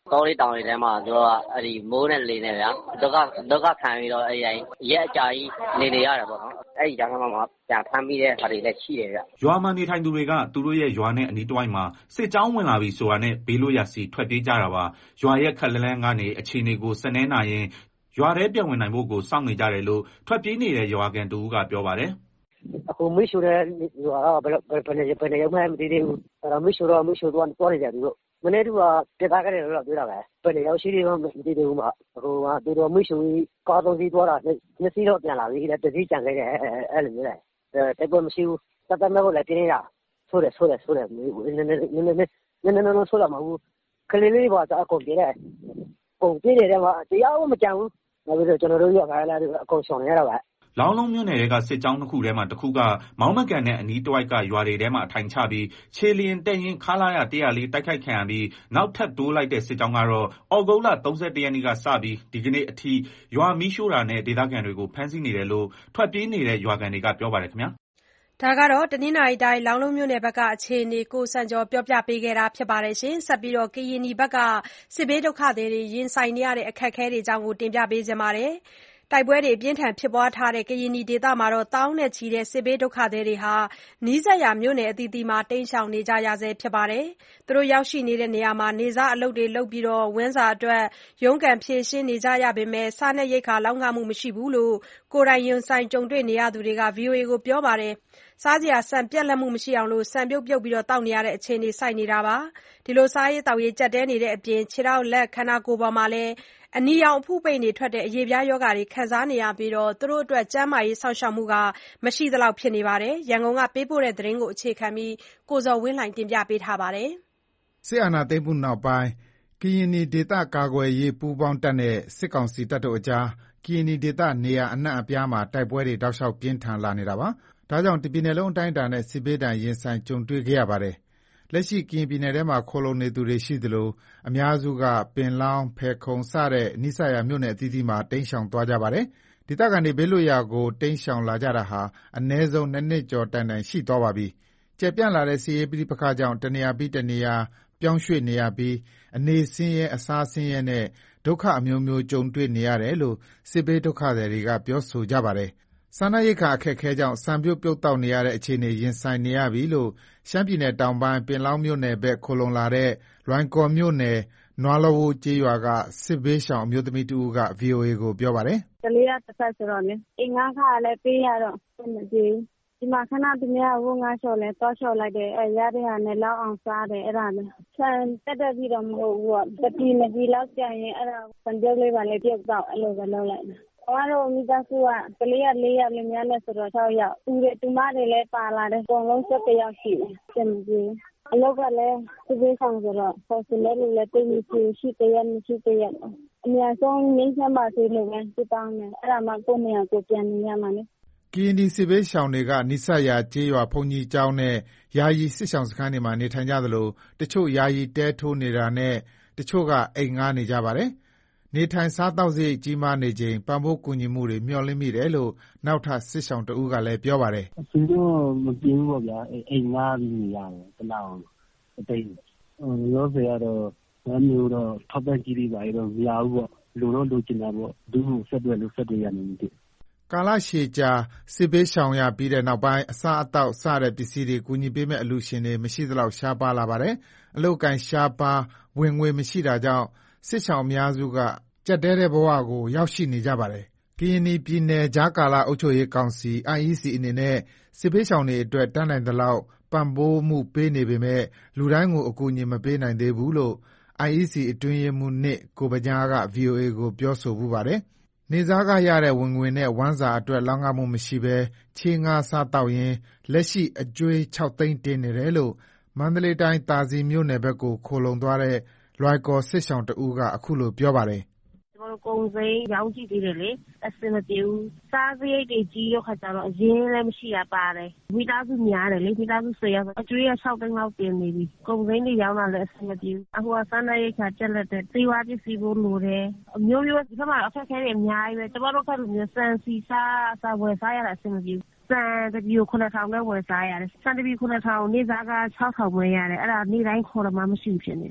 တောလေးတောင်တွေထဲမှာသူတို့ကအဲ့ဒီမိုးနဲ့လေနဲ့ဗျာဒုက္ခဒုက္ခခံပြီးတော့အဲ့ဒီရက်အကြာကြီးနေနေရတယ်ပေါ့နော်အဲ့ဒီကြောင့်မှမှပြန်ဖမ်းပြီးတဲ့ဟာတွေလည်းရှိတယ်ဗျရွာမှာနေထိုင်သူတွေကသူတို့ရဲ့ရွာနဲ့အနီးတစ်ဝိုက်မှာစစ်ကြောင်းဝင်လာပြီဆိုတာနဲ့ဘေးလွတ်ရာစီထွက်ပြေးကြတာပါရွာရဲ့ခက်လန်းလန်းကနေအခြေအနေကိုစနေနိုင်ရင်ရွာထဲပြန်ဝင်နိုင်ဖို့ကိုစောင့်နေကြတယ်လို့ထွက်ပြေးနေတဲ့ရွာကန်တူကပြောပါတယ်အခုမိရှုတဲ့ရွာကဘယ်ဘယ်နေဘယ်နေမှမသိသေးဘူးအဲ့တော့မိရှုတော့မိရှုတော့တွားနေကြသူတို့မနေ့ကပြသခဲ့တယ်လို့ပြောတာပဲဘယ်နေရောက်ရှိသေးတော့မသိသေးဘူးမှာအခုကသူတို့မိရှုကားသုံးစီးတွားတာမျက်စိတော့ပြန်လာပြီတဲ့တစည်းကြံခဲ့တယ်အဲ့လိုမျိုးလေတိုက်ပွဲမရှိဘူးတတ်တမဲ့ကိုလည်းပြင်းနေတာဆိုတယ်ဆိုတယ်ဆိုတယ်နည်းနည်းနည်းနည်းနည်းနည်းနည်းဆိုလာမဟုတ်ကလေးလေးပါအကုန်ပြည့်တယ်ပုံပြည့်တယ်မှာတရားမှမကြံဘူးနောက်ပြီးတော့ကျွန်တော်တို့ရောက်လာတယ်အကုန်ဆောင်နေရတာပဲလောင်းလုံးမြို့နယ်ကစစ်ကြောင်းတစ်ခုထဲမှာတစ်ခုကမောင်းမကန်နဲ့အနီးတစ်ဝိုက်ကရွာတွေထဲမှာအထိုင်ချပြီးခြေလျင်တက်ရင်ခါလာရတစ်ရာလေးတိုက်ခိုက်ခံရပြီးနောက်ထပ်တိုးလိုက်တဲ့စစ်ကြောင်းကတော့အော်ဂုတ်လ၃၁ရက်နေ့ကစပြီးဒီကနေ့အထိရွာမီးရှို့တာနဲ့ဒေသခံတွေကိုဖမ်းဆီးနေတယ်လို့ထွက်ပြေးနေတဲ့ရွာကန်တွေကပြောပါတယ်ခင်ဗျာဒါကတော့တနင်္သာရီတိုင်းလောင်းလုံးမြို့နယ်ဘက်ကအခြေအနေကိုစံကျော်ပြောပြပေးခဲ့တာဖြစ်ပါတယ်ရှင်ဆက်ပြီးတော့ကရင်နီဘက်ကစစ်ဘေးဒုက္ခသည်တွေရင်ဆိုင်နေရတဲ့အခက်အခဲတွေအကြောင်းကိုတင်ပြပေးကြပါမယ်တိုက်ပွဲတွေပြင်းထန်ဖြစ်ပွားထားတဲ့ကရင်နီဒေသမှာတောင်းနဲ့ချီတဲ့စစ်ဘေးဒုက္ခသည်တွေဟာနီးစပ်ရာမြို့နယ်အသီးသီးမှာတိမ်းရှောင်နေကြရဆဲဖြစ်ပါတယ်။သူတို့ရောက်ရှိနေတဲ့နေရာမှာနေစားအလုပ်တွေလုပ်ပြီးဝမ်းစာအတွက်ရုန်းကန်ဖြေရှင်းနေကြရပေမဲ့စားနပ်ရိက္ခာလောက်ငှမှုမရှိဘူးလို့ကိုယ်တိုင်ရင်ဆိုင်ကြုံတွေ့နေရသူတွေက ဗွီအိုအေ ကိုပြောပါတယ်။စားစရာဆန်ပြတ်လတ်မှုမရှိအောင်ဆန်ပြုတ်ပြုတ်ပြီးတောက်နေရတဲ့အခြေအနေဆိုက်နေတာပါ။ဒီလိုစားရေးတောက်ရေးကြပ်တည်းနေတဲ့အပြင်ခြေထောက်လက်ခန္ဓာကိုယ်ပေါ်မှာလည်းအနီရောင်အဖုပိန်တွေထွက်တဲ့အရေပြားရောဂါတွေခံစားနေရပြီးသူတို့အတွက်ကျန်းမာရေးစောင့်ရှောက်မှုမရှိသလောက်ဖြစ်နေပါတယ်။ရန်ကုန်ကပေးပို့တဲ့သတင်းကိုအခြေခံပြီးကိုဇော်ဝင်းလှိုင်တင်ပြပေးထားပါတယ်။စစ်အာဏာသိမ်းမှုနောက်ပိုင်းကရင်နီဒေသကာကွယ်ရေးပူးပေါင်းတပ်နဲ့စစ်ကောင်စီတပ်တို့အကြားကရင်နီဒေသနေရာအနှံ့အပြားမှာတိုက်ပွဲတွေတောက်လျှောက်ပြင်းထန်လာနေတာပါ။ဒါကြောင့်တပြည်နယ်လုံးအတိုင်းအတာနဲ့စစ်ဘေးဒဏ်ရင်ဆိုင်ကြုံတွေ့ခဲ့ရပါတယ်။လက်ရှိကရင်ပြည်နယ်ထဲမှာခိုလှုံနေသူတွေရှိသလိုအများစုကပင်လောင်းဖယ်ခုံစတဲ့နိစရာမြို့နယ်အသီးသီးမှာတိမ်းရှောင်သွားကြပါတယ်။ဒေသခံတွေဘေးလွတ်ရာကိုတိမ်းရှောင်လာကြတာဟာအနည်းဆုံးနှစ်နှစ်ကျော်တိုင်တိုင်ရှိသွားပါပြီ။ကျယ်ပြန့်လာတဲ့စစ်ရေးပဋိပက္ခကြောင့်တနေရာပြီးတနေရာပြောင်းရွှေ့နေရပြီးအနေဆင်းရဲအစားဆင်းရဲနဲ့ဒုက္ခအမျိုးမျိုးကြုံတွေ့နေရတယ်လို့စစ်ဘေးဒုက္ခသည်တွေကပြောဆိုကြပါတယ်။စားနပ်ရိက္ခာအခက်အခဲကြောင့်ဆန်ပြုတ်ပြုတ်တောက်နေရတဲ့အခြေအနေရင်ဆိုင်နေရပြီလို့ရှမ်းပြည်နယ်တောင်ပိုင်းပင်လောင်းမြို့နယ်ဘက်ခိုလှုံလာတဲ့လွိုင်ကော်မြို့နယ်နွားလဝိုးကျေးရွာကစစ်ဘေးရှောင်အမျိုးသမီးတဦးက ဗွီအိုအေ ကိုပြောပါတယ်။ကလေးကတစ်ဖက်ဆိုတော့လေအိမ်ငါးခါလည်းပေးရတော့မကြည့်ဒီမှာခဏတည်းများဝငါလျှော်လဲတောလျှော်လိုက်တယ်အဲရတဲ့ဟာနဲ့လောက်အောင်စားတယ်အဲ့ဒါလေဆန်တက်တက်ပြီးတော့မဟုတ်ဘူးပေါ့တတိမကြီးလောက်ကြရင်အဲ့ဒါဆန်ပြုတ်လေးပါလေပြုတ်တော့အဲ့လိုပဲလုပ်လိုက်တယ်။ဘာလို့မိသားစုကကလေးကလေးယောက်လင်မယားနဲ့ဆိုတော့၆ယောက်သူတွေတူမတွေလည်းပါလာတယ်အကုန်လုံး၁၁ယောက်ရှိတယ်။စင်ကြီးအလောက်ကလည်းစစ်ဘေးဆောင်ဆိုတော့ဆော်စလဲလို့လည်းတိတ်မရှိရှိတရမရှိတရအများဆုံးငင်းချမ်းပါစေလို့ပဲစတောင်းတယ်အဲ့ဒါမှကိုယ်နေရာကိုပြန်နေရမှာလေကရင်နီစစ်ဘေးရှောင်တွေကနိဆရာကျေးရွာဘုံကြီးကျောင်းနဲ့ယာယီစစ်ရှောင်စခန်းတွေမှာနေထိုင်ကြသလိုတချို့ယာယီတဲထိုးနေတာနဲ့တချို့ကအိမ်ငှားနေကြပါတယ်။နေထိုင်စားသောက်စရိတ်ကြီးမားနေချိန်ပံ့ပိုးကူညီမှုတွေမျှော်လင့်မိတယ်လို့နောက်ထပ်စစ်ရှောင်တဦးကလည်းပြောပါတယ်။သူတို့မပြေဘူးပေါ့ဗျာအိမ်ငှားပြီးနေရတယ်တလောက်အသိရောစေရတော့အမျိုးတော့ထောက်ပံ့ကြည့်ပြီးပါတော့မရဘူးပေါ့လူတော့လူကျင်တာပေါ့သူ့ကိုဆက်တွေ့လို့ဆက်တွေ့ရနေတယ်ကာလရှည်ကြာစစ်ဘေးရှောင်ရပြီးတဲ့နောက်ပိုင်းအစားအသောက်စတဲ့ပစ္စည်းတွေကူညီပေးမဲ့အလူရှင်တွေမရှိသလောက်ရှားပါလာပါတယ်။အလုတ်ကန်ရှားပါဝင်ငွေမရှိတာကြောင့်စစ်ရှောင်အများစုကကြက်တဲတဲ့ဘဝကိုရောက်ရှိနေကြပါတယ်။ကရင်နီပြည်နယ်ကြားကာလအုပ်ချုပ်ရေးကောင်စီ အိုင် အီ စီ အနေနဲ့စစ်ဘေးရှောင်တွေအတွက်တန်းနိုင်သလောက်ပံ့ပိုးမှုပေးနေပေမဲ့လူတိုင်းကိုအကူအညီမပေးနိုင်သေးဘူးလို့ အိုင် အီ စီ အတွင်းရေးမှူး၂ကိုပညားက ဗွီအိုအေ ကိုပြောဆိုဖူးပါတယ်။နေ့စားခရတဲ့ဝင်ငွေနဲ့ဝမ်းစာအတွက်လောက်ငှမှုမရှိဘဲချေးငှားစားသောက်ရင်းလက်ရှိအကြွေး၆သိန်းတင်နေတယ်လို့မန္တလေးတိုင်းသာစည်မြို့နယ်ဘက်ကိုခိုလှုံသွားတဲ့လွိုင်ကော်စစ်ရှောင်တဦးကအခုလိုပြောပါတယ်။ကျွန်တော်ကုန်စိမ်းရောင်းကြည့်သေးတယ်လေအဆင်မပြေဘူးစားစရိတ်တွေကြီးတော့ခါကြတော့အရင်လည်းမရှိရပါတယ်မိသားစုများတယ်လေမိသားစုဆွေရအကျွေးရ၆သိန်းလောက်တင်နေပြီကုန်စိမ်းတွေရောင်းတာလည်းအဆင်မပြေဘူးအခုကစားနပ်ရိက္ခာကျက်လက်တဲ့သေဝပစ္စည်းကိုလိုတယ်အမျိုးမျိုးဒီဘက်မှာအခက်အခဲတွေအများကြီးပဲကျွန်တော်တို့ကလူမျိုးစံစီစားစားဝယ်စားရတာအဆင်မပြေဘူးစံတပီကိုခုနှစ်ထောင်နဲ့ဝယ်စားရတယ်စံတပီခုနှစ်ထောင်နေစားက၆ထောင်ဝယ်ရတယ်အဲ့ဒါနေ့တိုင်းခေါ်တော့မှမရှိဘူးဖြစ်နေတယ်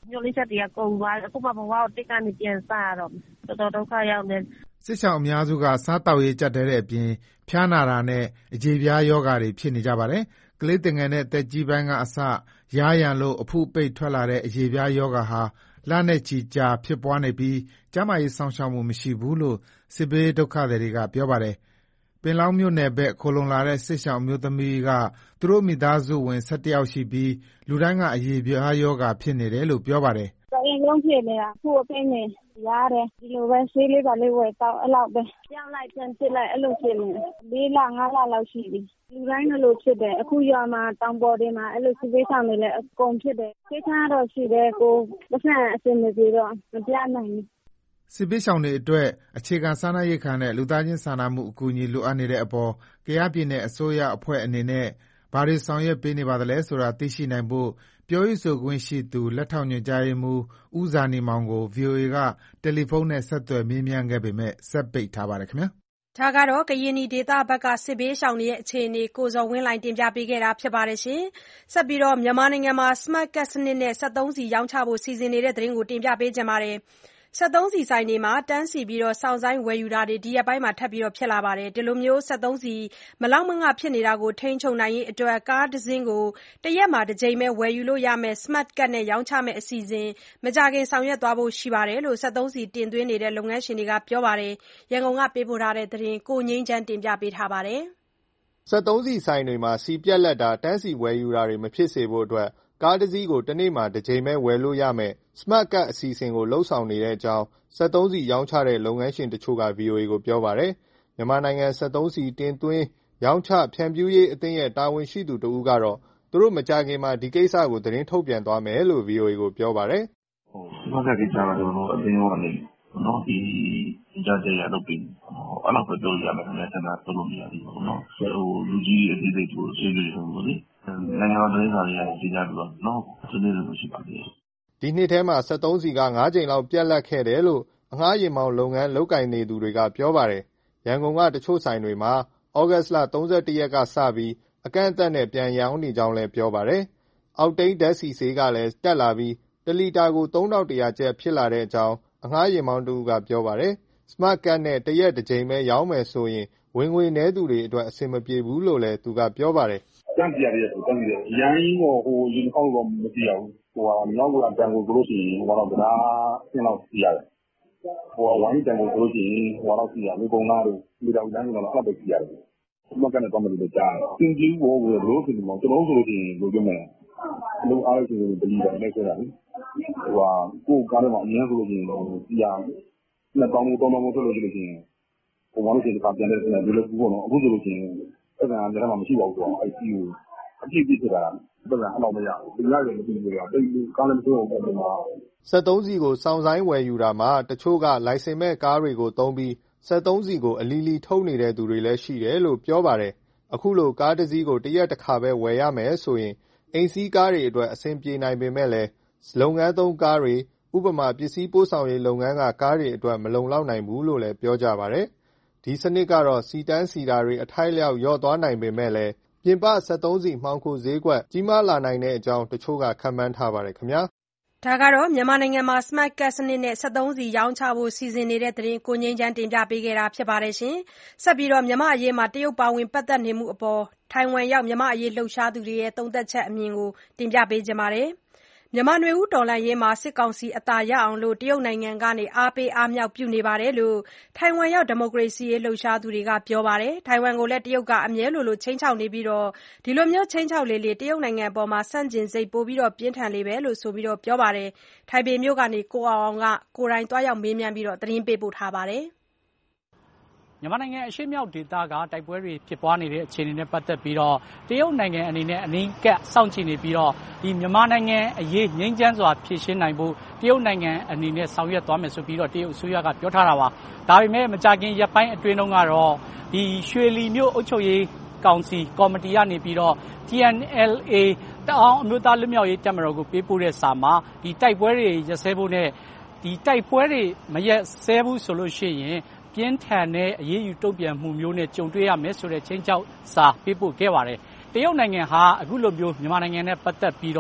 ညှို့လေးချက်တွေကကုန်သွားတယ်အခုမှဘဝကိုတစ်ကနေပြန်စရတော့တော်တော်ဒုက္ခရောက်နေစစ်ရှောင်အများစုကစားတောက်ရေးကြက်တဲ့အပြင်ဖျားနာတာနဲ့အကြေပြားယောဂါတွေဖြစ်နေကြပါတယ်ကလေးတင်ငယ်နဲ့တက်ကြီးပိုင်းကအစရာရန်လို့အဖုပိတ်ထွက်လာတဲ့အကြေပြားယောဂါဟာလနဲ့ချီကြာဖြစ်ပွားနေပြီးကျန်းမာရေးစောင့်ရှောက်မှုမရှိဘူးလို့စစ်ဘေးဒုက္ခသည်တွေကပြောပါတယ်ပင်လောင်းမြို့နယ်ဘက်ခိုလုံလာတဲ့စစ်ရှောင်မျိုးသမီးကသူတို့မိသားစုဝင်၁၁ယောက်ရှိပြီးလူတိုင်းကအရေးပြားယောဂါဖြစ်နေတယ်လို့ပြောပါတယ်။တရင်လုံးဖြစ်နေတာခုအပိနေရတယ်ဒီလိုပဲဆေးလေးပါလေးဝယ်တော့အဲ့လောက်ပဲကြောက်လိုက်ပြန်ဖြစ်လိုက်အဲ့လိုဖြစ်နေလေးလငါးလလောက်ရှိပြီလူတိုင်းလိုဖြစ်တယ်အခုရွာမှာတောင်ပေါ်တွေမှာအဲ့လိုစစ်ပေးဆောင်နေလဲအကုန်ဖြစ်တယ်ဆေးချတော့ရှိတယ်ကိုပတ်စံအစင်မပြေတော့မပြနိုင်ဘူးစစ်ပေးဆောင်တွေအတွက်အခြေခံစားနပ်ရိက္ခာနဲ့လူသားချင်းစာနာမှုအကူအညီလိုအပ်နေတဲ့အပေါ်ကယားပြည်နယ်အစိုးရအဖွဲ့အနေနဲ့ဘာတွေဆောင်ရွက်ပေးနေပါသလဲဆိုတာသိရှိနိုင်ဖို့ပြောရေးဆိုခွင့်ရှိသူလက်ထောက်ညွှန်ကြားရေးမှူးဦးဇာနီမောင်ကို ဗွီအိုအေ ကတယ်လီဖုန်းနဲ့ဆက်သွယ်မေးမြန်းခဲ့ပေမဲ့စက်ပိတ်ထားပါတယ်ခင်ဗျာ။ဒါကတော့ကရင်နီဒေသဘက်ကစစ်ဘေးရှောင်တွေရဲ့အခြေအနေကိုဇော်ဝင်းလှိုင်တင်ပြပေးခဲ့တာဖြစ်ပါတယ်ရှင်။ဆက်ပြီးတော့မြန်မာနိုင်ငံမှာ Smart Card စနစ်နဲ့စက်သုံးဆီရောင်းချဖို့စီစဉ်နေတဲ့သတင်းကိုတင်ပြပေးကြပါမယ်။စက်သုံးဆီဆိုင်တွေမှာတန်းစီပြီးစောင့်ဆိုင်းဝယ်ယူတာတွေဒီရက်ပိုင်းထပ်ဖြစ်လာပါတယ်။ဒီလိုစက်သုံးဆီမလောက်မငဖြစ်နေတာကိုထိန်းချုပ်နိုင်ရေးအတွက်ကားတစ်စင်းကိုတရက်မှာတစ်ကြိမ်ပဲဝယ်ယူလို့ရမယ့် Smart Card နဲ့ရောင်းချမယ့်အစီအစဉ်မကြာခင်ဆောင်ရွက်သွားဖို့ရှိတယ်လို့စက်သုံးဆီတင်သွင်းနေတဲ့လုပ်ငန်းရှင်တွေကပြောပါတယ်။ရန်ကုန်ကပေးပို့တဲ့သတင်းကိုငြိမ်းချမ်းတင်ပြပေးထားပါတယ်။စက်သုံးဆီဆိုင်တွေမှာဆီပြတ်လတ်တာတန်းစီဝယ်ယူတာတွေမဖြစ်စေဖို့အတွက်ကားတစ်စီးကိုတစ်နေ့မှာတစ်ကြိမ်ပဲဝယ်လို့ရမယ် Smart Card အစီအစဉ်ကိုလှုပ်ဆောင်နေတဲ့အကြောင်းစက်သုံးဆီရောင်းချတဲ့လုပ်ငန်းရှင်တချို့က ဗွီအိုအေကိုပြောပါတယ်။မြန်မာနိုင်ငံစက်သုံးဆီတင်သွင်းရောင်းချဖြန့်ဖြူးရေးအသင်းရဲ့တာဝန်ရှိသူတဦးကတော့သူတို့မကြခင်မှာဒီကိစ္စကိုသတင်းထုတ်ပြန်သွားမယ်လို့ ဗွီအိုအေကိုပြောပါတယ်။ဟို Smart Card ကိစ္စကတော့ကျွန်တော်အသင်းကနေနော်ဒီကြားကြရတော့ပြီးအဲ့လောက်ပဲပြောရမယ်ခင်ဗျာကျွန်တော်ပြောလို့မရဘူးပေါ့နော်။ဟိုလူကြီးအသေးစိတ်ကိုရှင်းပြလို့ပေါ့လေ။နိုင်ငံတော်သတင်းစာတွေရဲ့ကြေညာပြီးတော့နော်ဆွေးနွေးလို့ရှိပါတယ်။ဒီနှစ်ထဲမှာစက်သုံးဆီကငါးကြိမ်လောက်ပြတ်လတ်ခဲ့တယ်လို့အငှားယာဉ်မောင်းလုပ်ငန်းလုပ်ကိုင်နေသူတွေကပြောပါတယ်။ရန်ကုန်ကတချို့ဆိုင်တွေမှာဩဂတ်စ်လ၃၁ရက်ကစပြီးအကန့်အသတ်နဲ့ပြန်ရောင်းနေကြောင်းလည်းပြောပါတယ်။အောက်တိန်းဓာတ်ဆီဈေးကလည်းတက်လာပြီးတစ်လီတာကိုသုံးထောင်တစ်ရာကျပ်ဖြစ်လာတဲ့အကြောင်းအငှားယာဉ်မောင်းတူကပြောပါတယ်။ Smart Card နဲ့တရက်တစ်ကြိမ်ပဲရောင်းမယ်ဆိုရင်ဝင်ငွေနည်းသူတွေအတွက်အဆင်မပြေဘူးလို့လည်းသူကပြောပါတယ်။တန်းပြရတယ်ဆိုတန်းပြရတယ်။ရိုင်းတော့ဟိုရင်ခေါက်တော့မကြည့်ရဘူး။ဟိုဟာမြောက်ကတန်ကိုဆိုလို့ရှိရင်ဟိုတော့ဗလားရှင်းတော့ကြည့်ရတယ်။ဟိုဝိုင်းတန်ကိုဆိုလို့ရှိရင်ဟိုတော့ကြည့်ရလူပုံသားတို့လူတော်တန်းကတော့အဲ့လိုကြည့်ရတယ်။Smart Card နဲ့တော့မလို့ကြားတယ်။သင်ကြီးဘောကိုလို့ဆိုလို့ကျွန်တော်ဆိုလို့ရှိရင်လိုချင်မယ်။လူအားလုံးကိုတလီတယ်လက်ဆိုတာလေ။ဟိုဟာကိုကားထဲမှာအရင်ဆိုလို့ရှိရင်ဒီဟာနှစ်ပေါင်းသုံးပေါင်းဆိုလို့ရှိရင်ဟိုဘာလို့ဒီကပြန်လဲဒီလိုဘူးပေါ့နော်အခုဆိုလို့ရှိရင်အဲ့ဒါလည်းမှမရှိပါဘူးကွာအဲ့ဒီကိုအပြည့်ပြည့်ဆိုတာအဲ့ဒါအလောက်မရဘူးဒီလိုက်လည်းမပြီးဘူးကွာတိတ်ကားလည်းမစိုးအောင်ပုံမှာစက်သုံးစီကိုစောင့်ဆိုင်ဝယ်ယူတာမှာတချို့ကလိုင်စင်မဲ့ကားတွေကိုသုံးပြီးစက်သုံးစီကိုအလီလီထုတ်နေတဲ့သူတွေလည်းရှိတယ်လို့ပြောပါတယ်အခုလိုကားတစ်စီးကိုတရက်တစ်ခါပဲဝယ်ရမယ်ဆိုရင်အိမ်စီးကားတွေအတွက်အဆင်ပြေနိုင်ပေမဲ့လည်းလုပ်ငန်းသုံးကားတွေဥပမာပစ္စည်းပို့ဆောင်ရေးလုပ်ငန်းကကားတွေအတွက်မလုံလောက်နိုင်ဘူးလို့လည်းပြောကြပါတယ်ဒီစနစ်ကတော့စီတန်းစီတာတွေအထိုက်လျောက်ရော့သွားနိုင်ပေမဲ့လည်းပြင်ပစက်သုံးစီမှောင်ခိုဈေးကွက်ကြီးမားလာနိုင်တဲ့အကြောင်းတချို့ကခန့်မှန်းထားပါတယ်ခင်ဗျာဒါကတော့မြန်မာနိုင်ငံမှာ Smart Card စနစ်နဲ့စက်သုံးစီရောင်းချဖို့စီစဉ်နေတဲ့သတင်းကိုငြိမ်းချမ်းတင်ပြပေးခဲ့တာဖြစ်ပါတယ်ရှင်ဆက်ပြီးတော့မြန်မာအရေးမှာတရုတ်ပါဝင်ပတ်သက်နေမှုအပေါ်ထိုင်ဝမ်ရောက်မြန်မာအရေးလှုပ်ရှားသူတွေရဲ့သုံးသပ်ချက်အမြင်ကိုတင်ပြပေးကြပါမယ်မြန်မာနွေဦးတော်လှန်ရေးမှာစစ်ကောင်စီအသာရအောင်လို့တရုတ်နိုင်ငံကနေအားပေးအားမြှောက်ပြုနေတယ်လို့ထိုင်ဝမ်ရောက်ဒီမိုကရေစီရေးလှုပ်ရှားသူတွေကပြောပါတယ်ထိုင်ဝမ်ကိုလည်းတရုတ်ကအမြဲလိုလိုချိန်ချောက်နေပြီးဒီလိုမျိုးချိန်ချောက်လေလေတရုတ်နိုင်ငံအပေါ်ဆန့်ကျင်စိတ်ပိုပြီးပြင်းထန်လေပဲလို့ဆိုပြီးပြောပါတယ်ထိုင်ပေမြို့ကနေကိုအောင်အောင်ကကိုယ်တိုင်တွားရောက်မေးမြန်းပြီးသတင်းပေးပို့ထားပါတယ်မြန်မာနိုင်ငံအရှေ့မြောက်ဒေသကတိုက်ပွဲတွေဖြစ်ပွားနေတဲ့အခြေအနေနဲ့ပတ်သက်ပြီးတော့တရုတ်နိုင်ငံအနေနဲ့အနီးကပ်စောင့်ကြည့်နေပြီးတော့ဒီမြန်မာနိုင်ငံအရေးငြိမ်းချမ်းစွာဖြေရှင်းနိုင်ဖို့တရုတ်နိုင်ငံအနေနဲ့ဆောင်ရွက်သွားမယ်ဆိုပြီးတော့တရုတ်အစိုးရကပြောထားတာပါဒါပေမဲ့မကြာခင်ရက်ပိုင်းအတွင်းတုန်းကတော့ဒီရွှေလီမြို့အုပ်ချုပ်ရေးကောင်စီကော်မတီကနေပြီးတော့ T N L A တအောင်းအမျိုးသားလွတ်မြောက်ရေးတပ်မတော်ကိုပေးပို့တဲ့စာမှာဒီတိုက်ပွဲတွေရပ်စဲဖို့နဲ့ဒီတိုက်ပွဲတွေမရပ်စဲဘူးဆိုလို့ရှိရင်ပြင်းထန်တဲ့အရေးယူတုံ့ပြန်မှုမျိုးနဲ့ကြုံတွေ့ရမယ်ဆိုတဲ့ချင်းချောက်စာပေးပို့ခဲ့ပါတယ်။တရုတ်နိုင်ငံဟာအခုလိုမျိုးမြန်မာနိုင်ငံနဲ့ပတ်သက်ပြီးတော့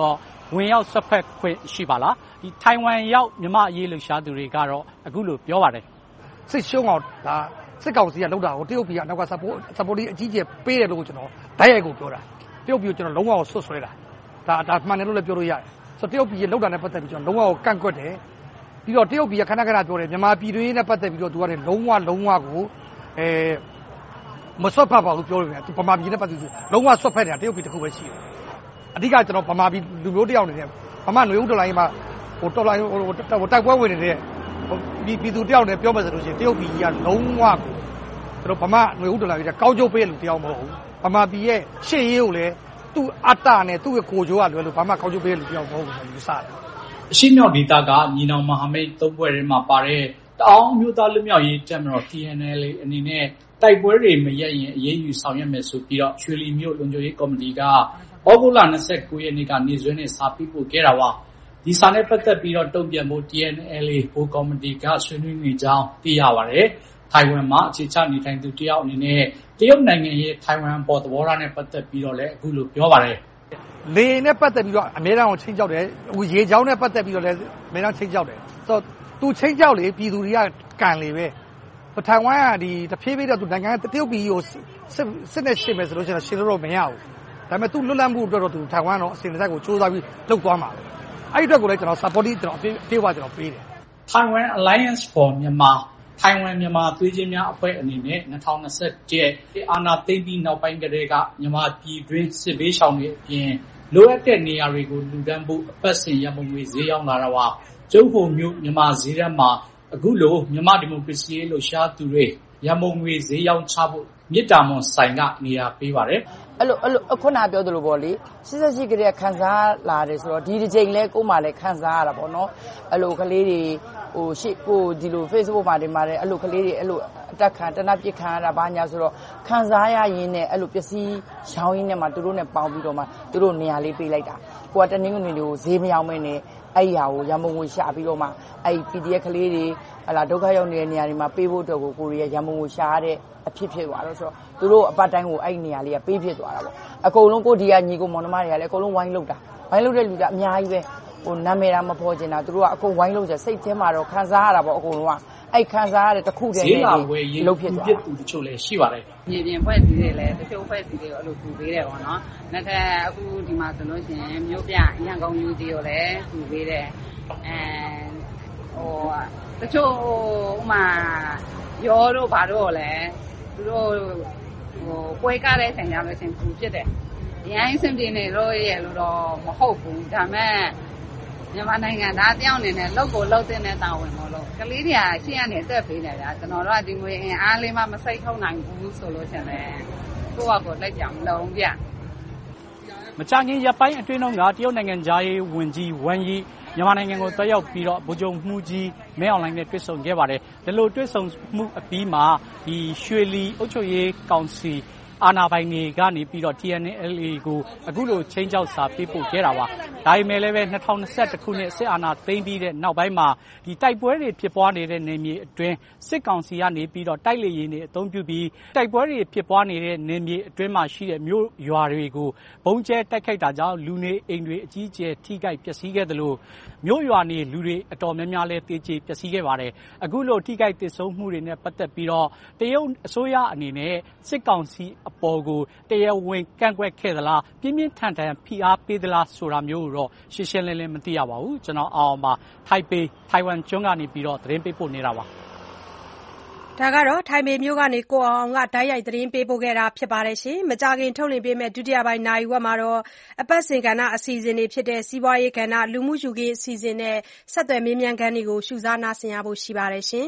ဝင်ရောက်ဆွတ်ဖက်ခွင့်ရှိပါလားဒီထိုင်ဝမ်ရောက်မြန်မာအရေးလှုပ်ရှားသူတွေကတော့အခုလိုပြောပါတယ်စစ်ရှုံးအောင်ဒါစစ်ကောင်စီကလောက်တာကိုတရုတ်ပြည်ကနောက်က support support အကြီးကျယ်ပေးတယ်လို့ကျွန်တော်ဓာတ်ရိုက်ကိုပြောတာတရုတ်ပြည်ကိုကျွန်တော်လုံးဝဆွတ်ဆွဲတာဒါဒါမှန်တယ်လို့လည်းပြောလို့ရတယ်ဆိုတော့တရုတ်ပြည်လောက်တာနဲ့ပတ်သက်ပြီးကျွန်တော်လုံးဝကိုကန့်ကွက်တယ်ပြီးတော့တရုတ်ပြည်ကခဏခဏပြောတယ်မြန်မာပြည်တွင်းနဲ့ပတ်သက်ပြီးတော့သူကလည်းလုံးဝလုံးဝကိုအဲမဆွတ်ဖက်ပါဘူးပြောလို့ရတယ်သူဗမာပြည်နဲ့ပတ်သက်ပြီးလုံးဝဆွတ်ဖက်နေတာတရုတ်ပြည်တစ်ခုပဲရှိတယ်အဓိကကျွန်တော်ဗမာပြည်လူမျိုးတယောက်နေတယ်ဗမာຫນွေဦးတော်လိုင်းမှာဟိုတော်လိုင်းဟိုတိုက်ပွဲဝင်နေတဲ့ဒီပြည်သူတယောက်နဲ့ပြောမှဆိုလို့ရှိရင်တရုတ်ပြည်ကလုံးဝကိုကျွန်တော်ဗမာຫນွေဦးတော်လိုင်းကကောင်းကျိုးပေးလူတယောက်မဟုတ်ဘူးဗမာပြည်ရဲ့ရှေ့ရေးကိုလည်းသူ့အတ္တနဲ့သူ့ရဲ့ကိုယ်ကျိုးကလွယ်လို့ဗမာကောင်းကျိုးပေးလူတယောက်မဟုတ်ဘူးယူဆတယ်အရှိမြောက်ဒေသကညီနောင်မဟာမိတ်သုံးဘွဲ့ထဲမှာပါတဲ့တအောင်းမျိုးသားလူမျိုးရေးတက်မတော် T N L အနေနဲ့တိုက်ပွဲတွေမရက်ရင်အရေးယူဆောင်ရွက်မယ်ဆိုပြီးတော့ရွှေလီမြို့လုံခြုံရေးကော်မတီကဩဂုတ်လ၂၉ရက်နေ့ကနေစွဲနဲ့စာပေးပို့ခဲ့တာပါဒီစာနဲ့ပတ်သက်ပြီးတော့တုံ့ပြန်ဖို့ T N L ဘိုးကော်မတီကဆွေးနွေးနေကြောင်းသိရပါတယ်ထိုင်ဝမ်မှာအခြေချနေထိုင်သူတယောက်အနေနဲ့တရုတ်နိုင်ငံရဲ့ထိုင်ဝမ်ပေါ်သဘောထားနဲ့ပတ်သက်ပြီးတော့လည်းအခုလိုပြောပါတယ်လေနဲ့ပတ်သက်ပြီးတော့အများအားချင်းကြောက်တယ်ဟိုရေချောင်းနဲ့ပတ်သက်ပြီးတော့လည်းအများအားချင်းကြောက်တယ်ဆိုတော့သူချင်းကြောက်လေပြည်သူတွေကကန်လေပဲထိုင်ဝမ်ကဒီတဖြည်းဖြည်းတော့သူနိုင်ငံတရုတ်ပြည်ကိုစစ်စစ်နဲ့ရှင်းမယ်ဆိုလို့ရှိရင်ရှင်းလို့မရဘူးဒါပေမဲ့သူလွတ်လပ်မှုအတွက်တော့သူထိုင်ဝမ်တော့အစဉ်တစိုက်ကိုစူးစမ်းပြီးလုပ်သွားမှာအဲ့ဒီအတွက်ကိုလည်းကျွန်တော် support ကျွန်တော်အပြေးဝကျွန်တော်ပေးတယ် Taiwan Alliance for Myanmar ထိုင်ဝမ်မြန်မာသွေးချင်းများအဖွဲ့အနေနဲ့၂၀၂၁အာဏာသိမ်းပြီးနောက်ပိုင်းကတည်းကမြန်မာပြည်တွင်းစစ်ဘေးရှောင်တွေအပြင်လိုအပ်တဲ့နေရာတွေကိုလူဒန်းဖို့အပတ်စဉ်ရမုံငွေဈေးရောက်လာတာပါကျုပ်ဟိုမျိုးမြန်မာဈေးတန်းမှာအခုလိုမြန်မာဒီမိုကရေစီရေးလှုပ်ရှားသူတွေရမုံငွေဈေးရောက်ချဖို့မြစ်တာမွန်ဆိုင်ကနေရာပေးပါတယ်အဲ့လိုအဲ့လိုခုနပြောသလိုပေါ့လေစစ်စစ်ရှိကလေးခံစားလာတယ်ဆိုတော့ဒီတစ်ချိန်လဲကို့မှာလဲခံစားရတာပေါ့နော်အဲ့လိုကလေးတွေဟိုရှေ့ကိုဒီလို Facebook မှာတင်ပါတယ်အဲ့လိုကလေးတွေအဲ့လိုအတက်ခံတနပ်ပြစ်ခံရတာဘာညာဆိုတော့ခံစားရရင်းနဲ့အဲ့လိုပစ္စည်းရောင်းရင်းနဲ့မှသူတို့နဲ့ပေါင်းပြီးတော့မှသူတို့နေရာလေးပေးလိုက်တာကိုကတနင်္ဂနွေတွေကိုဈေးမရောက်မဲနဲ့အဲ့ဒီဟာကိုရမုံငွေရှာပြီးတော့မှအဲ့ P D F ကလေးတွေဟလာဒုက္ခရောက်နေတဲ့နေရာတွေမှာပေးဖို့အတွက်ကိုကိုရီးယားရမုံငွေရှာရတဲ့အဖြစ်ဖြစ်သွားတော့ဆိုတော့သူတို့အပတ်တိုင်းကိုအဲ့ဒီနေရာလေးကပေးဖြစ်သွားတာပေါ့အကုန်လုံးကိုဒီကညီကိုမောင်နှမတွေကလည်းအကုန်လုံးဝိုင်းလုပ်တာဝိုင်းလုပ်တဲ့လူကအများကြီးပဲဟိုနာမည်တာမဖော်ချင်တာသူတို့ကအကုန်ဝိုင်းလုပ်ကြစိတ်ထဲမှာတော့ခံစားရတာပေါ့အကုန်လုံးကအဲ့ခံစားရတဲ့တစ်ခုတည်းနဲ့လုပ်ဖြစ်သွားတယ်တချို့လည်းရှိပါတယ်မြေပြင်ဖွဲ့စည်းတွေလည်းတချို့ဖွဲ့စည်းတွေကိုအဲ့လိုပူပေးတယ်ပေါ့နော်နောက်ထပ်အခုဒီမှာဆိုလို့ရှိရင်မြို့ပြရန်ကုန်ယူတီကိုလည်းပူပေးတယ်အဲဟိုတချို့ဥမာရောတို့ဘာတို့လည်းသူတို့ဟိုပွဲကားတဲ့ဆိုင်ကြလို့ရှင်ပူဖြစ်တယ်ရန်စင်တင်နေလို့ရလို့တော့မဟုတ်ဘူးဒါမဲ့မြန်မာနိုင်ငံသားတယောက်အနေနဲ့လောက်ကိုလောက်တဲ့တာဝန်မလို့ကလေးတွေကရှေ့ကနေအသက်ပေးနေတာကျွန်တော်တို့ကဒီငွေအင်အားလေးမှမစိတ်ထုတ်နိုင်ဘူးဆိုလို့ရှင်လေကိုယ့်ဘာကိုလက်ကြံမလုံးပြမကြခင်ရပိုင်းအတွင်းတော့ကတရုတ်နိုင်ငံသားရေးဝန်ကြီးဝမ်ယီမြန်မာနိုင်ငံကိုတက်ရောက်ပြီးတော့ဗိုလ်ချုပ်မှုကြီးမဲအွန်လိုင်းနဲ့တွေ့ဆုံခဲ့ပါတယ်ဒီလိုတွေ့ဆုံမှုအပြီးမှာဒီရွှေလီအုပ်ချုပ်ရေးကောင်စီအာဏာပိုင်တွေကနေပြီးတော့ T N L A ကိုအခုလိုချင်းချောက်စာပေးပို့ခဲ့တာပါဒါပေမဲ့လည်းပဲ၂၀၂၁ခုနှစ်စစ်အာဏာသိမ်းပြီးတဲ့နောက်ပိုင်းမှာဒီတိုက်ပွဲတွေဖြစ်ပွားနေတဲ့နေမြေအတွင်းစစ်ကောင်စီကနေပြီးတော့တိုက်လေယာဉ်တွေအသုံးပြုပြီးတိုက်ပွဲတွေဖြစ်ပွားနေတဲ့နေမြေအတွင်းမှာရှိတဲ့မြို့ရွာတွေကိုဘုံကျဲတိုက်ခိုက်တာကြောင့်လူနေအိမ်တွေအကြီးအကျယ်ထိခိုက်ပျက်စီးခဲ့သလိုမြို့ရွာနေလူတွေအတော်များများလည်းတေကျေပျက်စီးခဲ့ပါတယ်အခုလိုထိခိုက်ဒေဆုံးမှုတွေနဲ့ပတ်သက်ပြီးတော့တရုတ်အစိုးရအနေနဲ့စစ်ကောင်စီအပေါ်ကိုတရားဝင်ကန့်ကွက်ခဲ့သလားပြင်းပြင်းထန်ထန်ဖိအားပေးသလားဆိုတာမျိုးတော့ရှင်းရှင်းလင်းလင်းမသိရပါဘူးကျွန်တော်အောင်ပါထိုင်ပေထိုင်ဝမ်ကျွန်းကနေပြီးတော့သတင်းပေးပို့နေတာပါဒါကတော့ထိုင်ပေမျိုးကနေကိုအောင်ကဓာတ်ရိုက်သတင်းပေးပို့ခဲ့တာဖြစ်ပါတယ်ရှင်မကြခင်ထုတ်လွှင့်ပေးမဲ့ဒုတိယပိုင်းနိုင်ဝက်မှာတော့အပတ်စဉ်ကဏ္ဍအစီအစဉ်တွေဖြစ်တဲ့စီးပွားရေးကဏ္ဍလူမှုယူရေးအစီအစဉ်နဲ့ဆက်သွယ်မေးမြန်းခန်းတွေကိုရှုစားနားဆင်ရဖို့ရှိပါတယ်ရှင်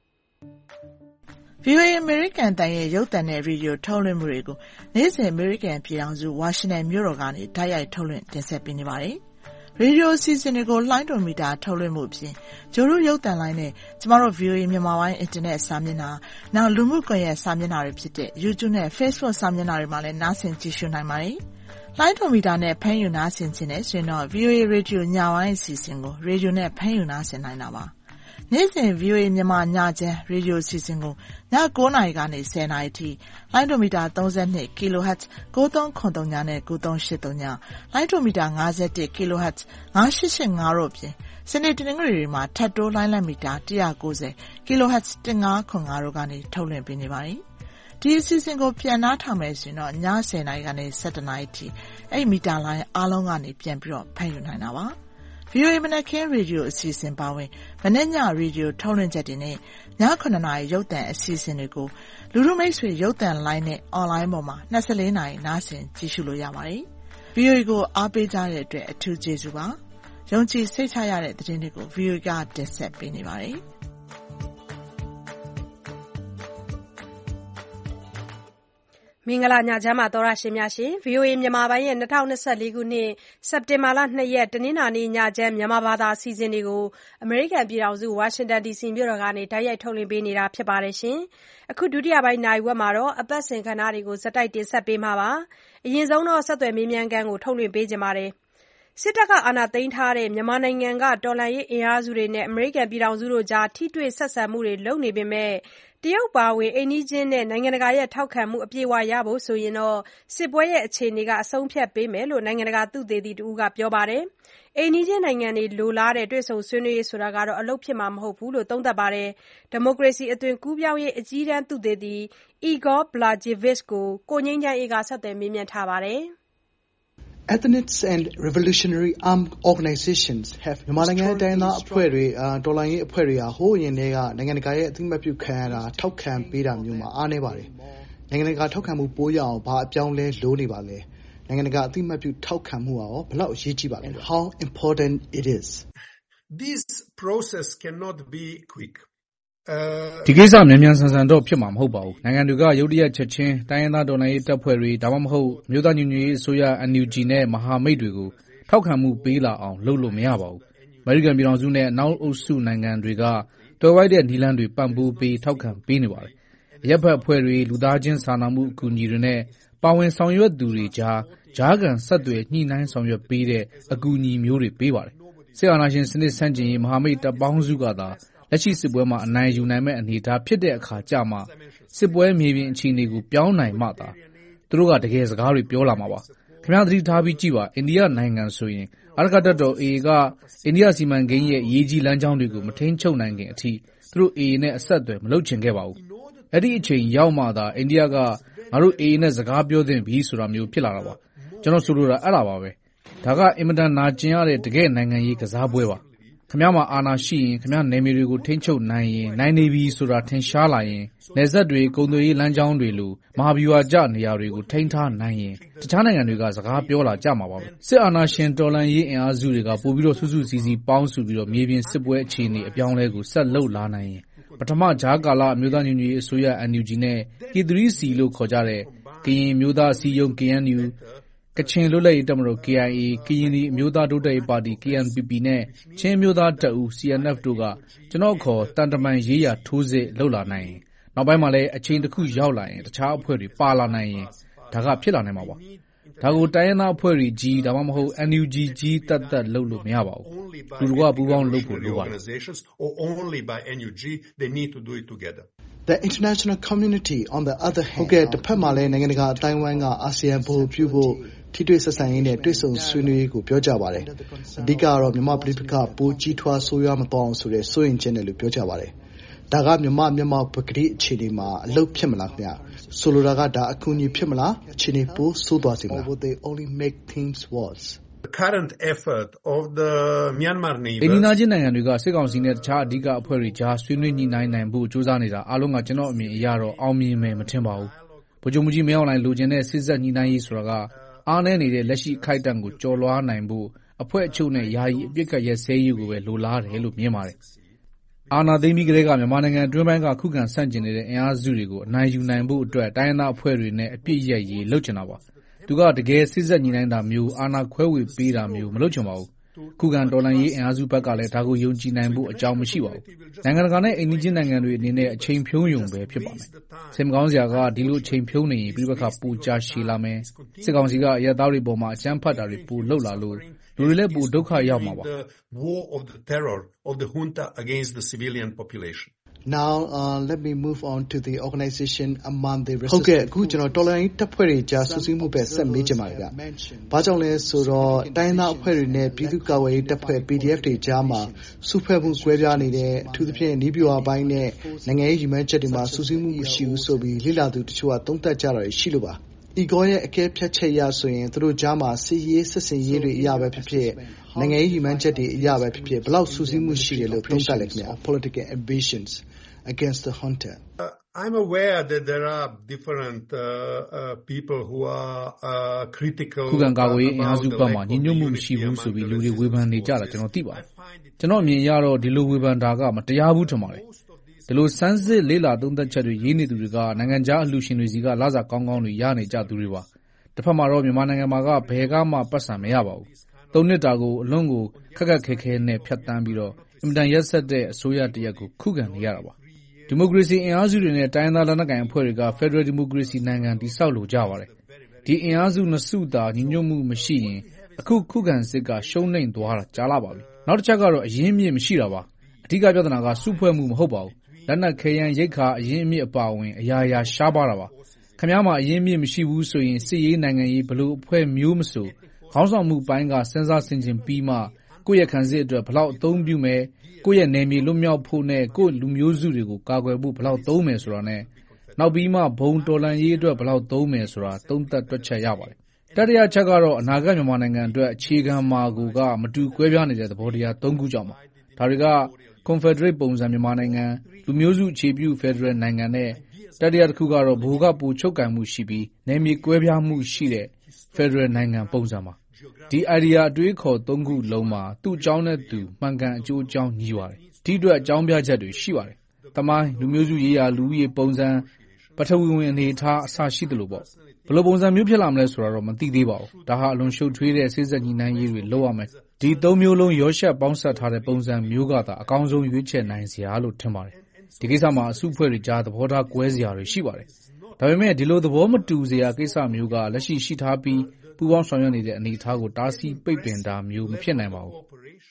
ဗွီအိုအေ American တန်ရဲ့ရုပ်သံနဲ့ရေဒီယိုထုတ်လွှင့်မှုတွေကိုနေ့စဉ် American ပြည်ထောင်စုဝါရှင်တန်မြို့တော်ကနေဓာတ်ရိုက်ထုတ်လွှင့်တင်ဆက်ပေးနေပါတယ်။ရေဒီယိုအစီအစဉ်တွေကိုလှိုင်းတော်မီတာထုတ်လွှင့်မှုအပြင်ဂျိုတို့ရုပ်သံလိုင်းနဲ့ကျမတို့ ဗွီအိုအေ မြန်မာပိုင်း Internet စာမျက်နှာနောက်လူမှုကွန်ရက်စာမျက်နှာတွေဖြစ်တဲ့ YouTube နဲ့ Facebook စာမျက်နှာတွေမှာလည်းနားဆင်ကြည့်ရှုနိုင်ပါတယ်။လှိုင်းတော်မီတာနဲ့ဖမ်းယူနားဆင်ခြင်းနဲ့ဆိုရင်တော့ ဗွီအိုအေ Radio ညပိုင်းအစီအစဉ်ကိုရေဒီယိုနဲ့ဖမ်းယူနားဆင်နိုင်တာပါ။နေ့စဉ် ဗွီအိုအေ မြန်မာညချမ်းရေဒီယိုအစီအစဉ်ကိုညကိုးနာရီကနေဆယ်နာရီထိလိုင်းဒိုမီတာသုံး၂ ကီလိုဟတ်ဇ် ကိုးသုံးခုနှစ်နဲ့ကိုးသုံးရှစ်သုံး လိုင်းဒိုမီတာ၅၁ ကီလိုဟတ်ဇ် ငါးရှစ်ရှစ်ငါးတို့အပြင်စနေတနင်္ဂနွေတွေမှာထပ်တိုးလိုင်းလက်မီတာ၁၉၀ ကီလိုဟတ်ဇ် ၁၅ခု၅တို့ကနေထုတ်လွှင့်ပေးနေပါတယ်။ဒီအစီအစဉ်ကိုပြန်နှားထောင်မယ်ဆိုရင်တော့ညဆယ်နာရီကနေဆယ့်တစ်နာရီထိအဲ့မီတာလိုင်းအားလုံးကနေပြန်ပြီးတော့ဖန်ယူနိုင်တာပါ။ ဗွီအိုအေမနက်ခင်းရေဒီယိုအစီအစဉ်ပါဝင်မနေ့ညရေဒီယိုထုတ်လွှင့်ချက်တွေနဲ့ညခုနှစ်နာရီရုပ်သံအစီအစဉ်တွေကိုလူလူမိတ်ဆွေရုပ်သံလိုင်းနဲ့အွန်လိုင်းပေါ်မှာ၂၄နာရီနားဆင်ကြည့်ရှုလို့ရပါတယ်။ ဗွီအိုအေကိုအားပေးကြတဲ့အတွက်အထူးကျေးဇူးပါ။ယုံကြည်စိတ်ချရတဲ့သတင်းတွေကို ဗွီအိုအေကတင်ဆက်ပေးနေပါတယ်။မင်္ဂလာညချမ်းပါသောရရှင်များရှင် ဗွီအိုအေမြန်မာပိုင်းရဲ့၂၀၂၄ခုနှစ်စက်တင်ဘာလ၂ရက်တနင်္လာနေ့ညချမ်းမြန်မာဘာသာအစီအစဉ်တွေကိုအမေရိကန်ပြည်ထောင်စုဝါရှင်တန်ဒီစီမြို့တော်ကနေတိုက်ရိုက်ထုတ်လွှင့်ပေးနေတာဖြစ်ပါတယ်ရှင်။အခုဒုတိယပိုင်းနိုင်ဝက်မှာတော့အပတ်စဉ်ခဏတွေကိုဇက်တိုက်တင်ဆက်ပေးမှာပါ။အရင်ဆုံးတော့ဆက်သွယ်မေးမြန်းခန်းကိုထုတ်လွှင့်ပေးကြပါမယ်။စစ်တပ်ကအာဏာသိမ်းထားတဲ့မြန်မာနိုင်ငံကတော်လှန်ရေးအင်အားစုတွေနဲ့အမေရိကန်ပြည်ထောင်စုတို့ကြားထိတွေ့ဆက်ဆံမှုတွေလုပ်နေပေမဲ့တရုတ်ပါဝင်အိမ်နီးချင်းနဲ့နိုင်ငံတကာရဲ့ထောက်ခံမှုအပြည့်အဝရဖို့ဆိုရင်စစ်ပွဲရဲ့အခြေအနေကအဆုံးဖြတ်ပေးမယ်လို့နိုင်ငံတကာသုတေသီတဦးကပြောပါတယ်။အိမ်နီးချင်းနိုင်ငံတွေလိုလားတဲ့တွေ့ဆုံဆွေးနွေးရေးဆိုတာကအလုပ်ဖြစ်မှာမဟုတ်ဘူးလို့သုံးသပ်ပါတယ်။ဒီမိုကရေစီအသွင်ကူးပြောင်းရေးအကြီးတန်းသုတေသီ Igor Blagojevich ကိုကိုငြိမ်းချမ်းအေးကဆက်သွယ်မေးမြန်းထားပါတယ်။ Ethnics and revolutionary armed organizations have မြန်မာနိုင်ငံတိုင်းသားအဖွဲ့တွေတော်လှန်ရေးအဖွဲ့တွေဟာဟိုးအရင်တည်းကနိုင်ငံတကာရဲ့အသိအမှတ်ပြုခံရတာထောက်ခံပေးတာမျိုးမှာအားနည်းပါတယ်။နိုင်ငံတကာထောက်ခံမှုပိုရအောင်ဘာအပြောင်းလဲလိုနေပါလဲ။နိုင်ငံတကာအသိအမှတ်ပြုထောက်ခံမှုရောဘယ်လောက်အရေးကြီးပါလဲ How important it is. This process cannot be quick. ဒီကိစ္စမြန်မြန်ဆန်ဆန်တော့ဖြစ်မှာမဟုတ်ပါဘူးနိုင်ငံတွေကရုတ်တရက်ချက်ချင်းတိုင်းရင်းသားတော်လှန်ရေးတပ်ဖွဲ့တွေဒါမှမဟုတ်မြို့သားညီညွတ်ရေးအစိုးရ အန် ယူ ဂျီ နဲ့မဟာမိတ်တွေကိုထောက်ခံမှုပေးလာအောင်လုပ်လို့မရပါဘူးအမေရိကန်ပြည်ထောင်စုနဲ့အနောက်အုပ်စုနိုင်ငံတွေကတော်ဝိုက်တဲ့နည်းလမ်းတွေပံ့ပိုးပေးထောက်ခံပေးနေပါတယ်အရက်ဖက်အဖွဲ့တွေလူသားချင်းစာနာမှုအကူအညီတွေနဲ့ပါဝင်ဆောင်ရွက်သူတွေကြားကြားခံဆက်သွယ်ညှိနှိုင်းဆောင်ရွက်ပေးတဲ့အကူအညီမျိုးတွေပေးပါတယ်စစ်အာဏာရှင်စနစ်ဆန့်ကျင်ရေးမဟာမိတ်တပ်ပေါင်းစုကသာလက်ရှိစစ်ပွဲမှာအနိုင်ယူနိုင်မဲ့အနေအထားဖြစ်တဲ့အခါကြမှာစစ်ပွဲမြေပြင်အခြေအနေကိုပြောင်းနိုင်မှသာသူတို့ကတကယ်စကားတွေပြောလာမှာပါခင်ဗျားသတိထားပြီးကြည့်ပါအိန္ဒိယနိုင်ငံဆိုရင်အာရခတပ်တော် အေအေ ကအိန္ဒိယစီမံကိန်းရဲ့အရေးကြီးလမ်းကြောင်းတွေကိုမထိန်းချုပ်နိုင်ခင်အထိသူတို့ အေအေ နဲ့အဆက်အသွယ်မလုပ်ချင်ခဲ့ပါဘူးအဲ့ဒီအချိန်ရောက်မှသာအိန္ဒိယကငါတို့ အေအေ နဲ့စကားပြောသင့်ပြီဆိုတာမျိုးဖြစ်လာတာပါကျွန်တော်ဆိုလိုတာအဲ့ဒါပါပဲဒါကအင်မတန်နာကျင်ရတဲ့တကယ်နိုင်ငံရေးကစားပွဲပါခင်ဗျားမှာအာဏာရှိရင်ခင်ဗျားနယ်မြေတွေကိုထိန်းချုပ်နိုင်ရင်နိုင်နေပြီဆိုတာထင်ရှားလာရင်နယ်စပ်တွေကုန်သွယ်ရေးလမ်းကြောင်းတွေလိုမဟာဗျူဟာကျနေရာတွေကိုထိန်းထားနိုင်ရင်တခြားနိုင်ငံတွေကစကားပြောလာကြမှာပါပဲစစ်အာဏာရှင်တော်လှန်ရေးအင်အားစုတွေကပို့ပြီးတော့စုစုစည်းစည်းပေါင်းစုပြီးတော့မြေပြင်စစ်ပွဲအခြေအနေအပြောင်းလဲကိုဆက်လုပ်လာနိုင်ရင်ပထမကြားကာလအမျိုးသားညီညွတ်ရေးအစိုးရ အန် ယူ ဂျီ နဲ့ ကေ သရီ စီ လို့ခေါ်ကြတဲ့ကရင်မျိုးသားအစည်းအရုံး ကေ အန် ယူ ကချင်လွတ်လပ်ရေးတပ်မတော် ကေ အိုင် အေ ကရင်နီအမျိုးသားတိုးတက်ရေးပါတီ ကေ အန် ပီ ပီ နဲ့ချင်းမျိုးသားတပ်ဦး စီ အန် အက်ဖ် တို့ကကျွန်တော်ခေါ်တန်တမန်ရေးရာထိုးစစ်လုပ်လာနိုင်ရင်နောက်ပိုင်းမှာလည်းအချိန်တစ်ခုရောက်လာရင်တခြားအဖွဲ့တွေပါလာနိုင်ရင်ဒါကဖြစ်လာနိုင်မှာပါဒါကိုတိုင်းရင်းသားအဖွဲ့တွေကြီးဒါမှမဟုတ် အန် ယူ ဂျီ ကြီးတတ်တတ်လုပ်လို့မရပါဘူးလူတွေကပူးပေါင်းလုပ်ဖို့လိုပါတယ် The international community on the other hand ဟုတ်ကဲ့တစ်ဖက်မှာလည်းနိုင်ငံတကာအတိုင်းအဝိုင်းကအာဆီယံဘို့ပြုဖို့ထိတွေ့ဆက်ဆံရေးနဲ့တွေ့ဆုံဆွေးနွေးရေးကိုပြောကြပါတယ်အဓိကတော့မြန်မာပြည်ပကပိုကြီးထွားဆိုးရွားမပေါအောင်ဆိုတဲ့စိုးရင်ချင်းတယ်လို့ပြောကြပါတယ်ဒါကမြန်မာမြန်မာပကတိအခြေအနေမှာအလုပ်ဖြစ်မလားခင်ဗျဆိုလိုတာကဒါအကူအညီဖြစ်မလားအခြေအနေပိုဆိုးသွားစေမလား Would they only make things worse The current effort of the Myanmar neighbors အိန္ဒိယချင်းနိုင်ငံတွေကစစ်ကောင်စီနဲ့တခြားအဓိကအဖွဲ့တွေကြားဆွေးနွေးညှိနှိုင်းနိုင်ဖို့ကြိုးစားနေတာအားလုံးကကျွန်တော်အမြင်အရတော့အောင်မြင်မယ်မထင်ပါဘူးဗိုလ်ချုပ်မှုကြီးမင်းအောင်လှိုင်လိုချင်တဲ့စစ်ဆက်ညှိနှိုင်းရေးဆိုတာကအားနည်းနေတဲ့လက်ရှိခိုက်တန့်ကိုကျော်လွှားနိုင်ဖို့အဖွဲ့အချုပ်နဲ့ယာယီအပြစ်ကရဲစဲရေးကိုပဲလိုလားတယ်လို့မြင်ပါတယ်အာဏာသိမ်းပြီးကတည်းကမြန်မာနိုင်ငံအတွင်းပိုင်းကခုခံဆန့်ကျင်နေတဲ့အင်အားစုတွေကိုအနိုင်ယူနိုင်ဖို့အတွက်တိုင်းရင်းသားအဖွဲ့တွေနဲ့အပြစ်ရက်ရေးလုပ်ချင်တာပါသူကတကယ်စစ်ဆက်ညီနိုင်တာမျိုးအာဏာခွဲဝေပေးတာမျိုးမလုပ်ချင်ပါဘူးခုခံတော်လှန်ရေးအင်အားစုဘက်ကလည်းဒါကိုယုံကြည်နိုင်ဖို့အကြောင်းမရှိပါဘူးနိုင်ငံတကာနဲ့အိမ်နီးချင်းနိုင်ငံတွေအနေနဲ့အချိန်ဖြုံးယုံပဲဖြစ်ပါမယ်စိတ်မကောင်းစရာကဒီလိုအချိန်ဖြုံးနေရင်ပြည်ပခါပူကြရှည်လာမယ်စစ်ကောင်စီကအရက်သားတွေပေါ်မှာအကြမ်းဖက်တာတွေပူလှုပ်လာလို့လူတွေလည်းပိုဒုက္ခရောက်မှာပါ the war of the terror of the junta against the civilian population. Now uh, let me move on to the organization among the resistance. ဟုတ်ကဲ့အခုကျွန်တော်တော်လှန်ရေးတပ်ဖွဲ့တွေကြားစုစည်းမှုပဲဆက်မေးချင်ပါတယ်ဗျ။ဘာကြောင့်လဲဆိုတော့တိုင်းသားအဖွဲ့တွေနဲ့ပြည်သူ့ကာကွယ်ရေးတပ်ဖွဲ့ P D F တွေကြားမှာစုဖွဲ့မှုကွဲပြားနေတဲ့အထူးသဖြင့်နီးပြွာပိုင်းနဲ့နိုင်ငံရေးရည်မှန်းချက်တွေမှာစုစည်းမှုမရှိဘူးဆိုပြီးလိလာသူတချို့ကသုံးသပ်ကြတာရှိလို့ပါ။ Igor ရဲ့အကဲဖြတ်ချက်ရဆိုရင်သူတို့ကြားမှာစစ်ရေးစစ်စင်ရေးတွေအရာပဲဖြစ်ဖြစ်နိုင်ငံရေးရည်မှန်းချက်တွေအရာပဲဖြစ်ဖြစ်ဘယ်လောက်စုစည်းမှုရှိတယ်လို့သုံးသပ်လိုက်ခင်ဗျာ political ambitions against the junta. Uh, I'm aware that there are different uh, uh, people who are uh, critical. ခုခံကာကွယ်ရေးအင်အားစုဘက်မှာညီညွတ်မှုမရှိဘူးဆိုပြီးလူတွေဝေဖန်နေကြတာကျွန်တော်သိပါတယ်။ကျွန်တော်အမြင်ရတော့ဒီလိုဝေဖန်တာကမတရားဘူးထင်ပါတယ်။ဒီလိုစမ်းစစ်လေးလာသုံးသက်ချက်တွေရေးနေသူတွေကနိုင်ငံခြားအလှူရှင်တွေစီကလာစာကောင်းကောင်းတွေရနေကြသူတွေပါ။တစ်ဖက်မှာတော့မြန်မာနိုင်ငံမှာကဘယ်ကမှပတ်စံမရပါဘူး။သုံးနှစ်တာကိုအလွန်ကိုခက်ခက်ခဲခဲနဲ့ဖြတ်တန်းပြီးတော့အင်မတန်ရက်စက်တဲ့အစိုးရတရက်ကိုခုခံနေရတာပါ။ဒီမိုကရေစီအင်အားစုတွေနဲ့တိုင်းသားလက်နက်ကိုင်အဖွဲ့တွေကဖက်ဒရယ်ဒီမိုကရေစီနိုင်ငံတည်ဆောက်လိုကြပါတယ်။ဒီအင်အားစုနှစ်စုသာညီညွတ်မှုမရှိရင်အခုခုခံစစ်ကရှုံးနိမ့်သွားတာကြာလာပါပြီ။နောက်တစ်ချက်ကတော့အရင်းအမြစ်မရှိတာပါ။အဓိကပြဿနာကစုဖွဲ့မှုမဟုတ်ပါဘူး။လက်နက်ခဲယမ်းရိက္ခာအရင်းအမြစ်အပါအဝင်အရာရာရှားပါတာပါ။ခင်ဗျားမှာအရင်းအမြစ်မရှိဘူးဆိုရင်စစ်ရေးနိုင်ငံရေးဘလို့အဖွဲ့မျိုးမဆိုခေါင်းဆောင်မှုပိုင်းကစဉ်းစားဆင်ခြင်ပြီးမှကိုယ့်ရဲ့ခံစစ်အတွက်ဘလောက်အသုံးပြုမယ်ကိုယ့်ရဲ့နယ်မြေလွတ်မြောက်ဖို့နဲ့ကိုယ့်လူမျိုးစုတွေကိုကာကွယ်ဖို့ဘလောက်သုံးမယ်ဆိုတာနဲ့နောက်ပြီးမှဘုံတော်လှန်ရေးအတွက်ဘလောက်သုံးမယ်ဆိုတာသုံးသပ်တွက်ချက်ရပါတယ်။တတိယချက်ကတော့အနာဂတ်မြန်မာနိုင်ငံအတွက်အခြေခံမှာကိုကမတူကွဲပြားနေတဲ့သဘောတရားသုံးခုကြောင့်ပါ။ဒါတွေက Confederate ပုံစံမြန်မာနိုင်ငံလူမျိုးစုအခြေပြု Federal နိုင်ငံနဲ့တတိယတစ်ခုကတော့ဘိုးကပူချုပ်ကန်မှုရှိပြီးနယ်မြေကွဲပြားမှုရှိတဲ့ Federal နိုင်ငံပုံစံပါ။ဒီ idea အတွေးခေါ်သုံးခုလုံးမှာသူ့အကြောင်းနဲ့သူမှန်ကန်အကျိုးအကြောင်းညီပါတယ်။ဒီအတွက်အကြောင်းပြချက်တွေရှိပါတယ်။သမိုင်းလူမျိုးစုရေးရာလူဦးရေပုံစံပထဝီဝင်အနေအထားအစရှိသလိုပေါ့။ဘယ်လိုပုံစံမျိုးဖြစ်လာမလဲဆိုတာတော့မသိသေးပါဘူး။ဒါဟာအလွန်ရှုပ်ထွေးတဲ့စိတ်ဆက်ညီနှိုင်းရေးတွေလုပ်ရမယ်။ဒီသုံးမျိုးလုံးရောရှက်ပေါင်းစပ်ထားတဲ့ပုံစံမျိုးကသာအကောင်းဆုံးရွေးချယ်နိုင်စရာလို့ထင်ပါတယ်။ဒီကိစ္စမှာအစုအဖွဲ့တွေကြားသဘောထားကွဲစရာတွေရှိပါတယ်။ဒါပေမဲ့ဒီလိုသဘောမတူစရာကိစ္စမျိုးကလက်ရှိရှိထားပြီးပူးပေါင်းဆောင်ရွက်နေတဲ့အနေအထားကိုတားဆီးပိတ်ပင်တာမျိုးမဖြစ်နိုင်ပါဘူး။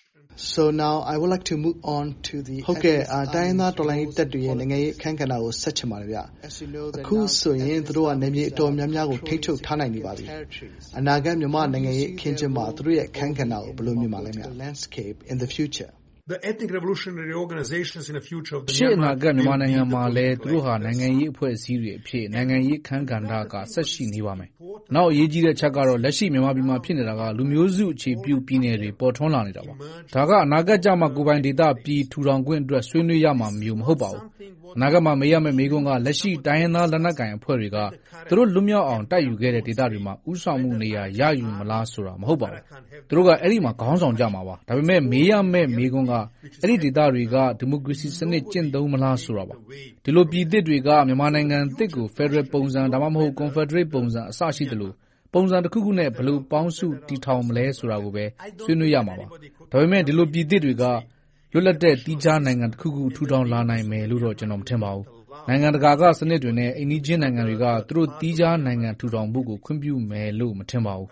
So now I would like to move on to the ဟုတ်ကဲ့အတိုင်းသားတော်လိုင်းတပ်တွေရဲ့နိုင်ငံရေးအခမ်းကဏ္ဍကိုဆက်ချင်ပါတယ်ဗျ။အခုဆိုရင်သူတို့ကနေမြေအတော်များများကိုထိထုတ်ထားနိုင်နေပါပြီ။အနာဂတ်မြန်မာနိုင်ငံရေးအခင်းကျင်းမှာသူတို့ရဲ့အခမ်းကဏ္ဍကိုဘယ်လိုမြင်ပါလဲဗျ။ Landscape in the future The ethnic revolutionary organizations in the future of the ရှေ့အနာဂတ်မြန်မာနိုင်ငံမှာလည်းသူတို့ဟာနိုင်ငံရေးအဖွဲ့အစည်းတွေအဖြစ်နိုင်ငံရေးအခမ်းကဏ္ဍကဆက်ရှိနေပါမယ်။နောက်အရေးကြီးတဲ့ချက်ကတော့လက်ရှိမြန်မာပြည်မှာဖြစ်နေတာကလူမျိုးစုအခြေပြုပြည်နယ်တွေပေါ်ထွန်းလာနေတာပါ။ဒါကအနာဂတ်ကြမှာကိုယ်ပိုင်ဒေသပြည်ထူထောင်ခွင့်အတွက်ဆွေးနွေးရမှာမျိုးမဟုတ်ပါဘူး။အနာဂတ်မှာမေးရမယ့်မေးခွန်းကလက်ရှိတိုင်းရင်းသားလက်နက်ကိုင်အဖွဲ့တွေကသူတို့လွတ်မြောက်အောင်တိုက်ယူခဲ့တဲ့ဒေသတွေမှာဥဆောင်မှုနေရာရယူမလားဆိုတာမဟုတ်ပါဘူး။သူတို့ကအဲ့ဒီမှာခေါင်းဆောင်ကြမှာပါ။ဒါပေမဲ့မေးရမယ့်မေးခွန်းကအဲ့ဒီဒေသတွေကဒီမိုကရေစီစနစ်ကျင့်သုံးမလားဆိုတာပါဒီလိုပြည်သစ်တွေကမြန်မာနိုင်ငံသစ်ကို Federal ပုံစံဒါမှမဟုတ် Confederate ပုံစံအစရှိသလိုပုံစံတစ်ခုခုနဲ့ဘယ်လိုပေါင်းစုတည်ထောင်မလဲဆိုတာကိုပဲဆွေးနွေးရမှာပါဒါပေမဲ့ဒီလိုပြည်သစ်တွေကလွတ်လပ်တဲ့တီးခြားနိုင်ငံတစ်ခုခုထူထောင်လာနိုင်မယ်လို့တော့ကျွန်တော်မထင်ပါဘူးနိုင်ငံတကာကစနစ်တွေနဲ့အိမ်နီးချင်းနိုင်ငံတွေကသူတို့တီးခြားနိုင်ငံထူထောင်ဖို့ကိုခွင့်ပြုမယ်လို့မထင်ပါဘူး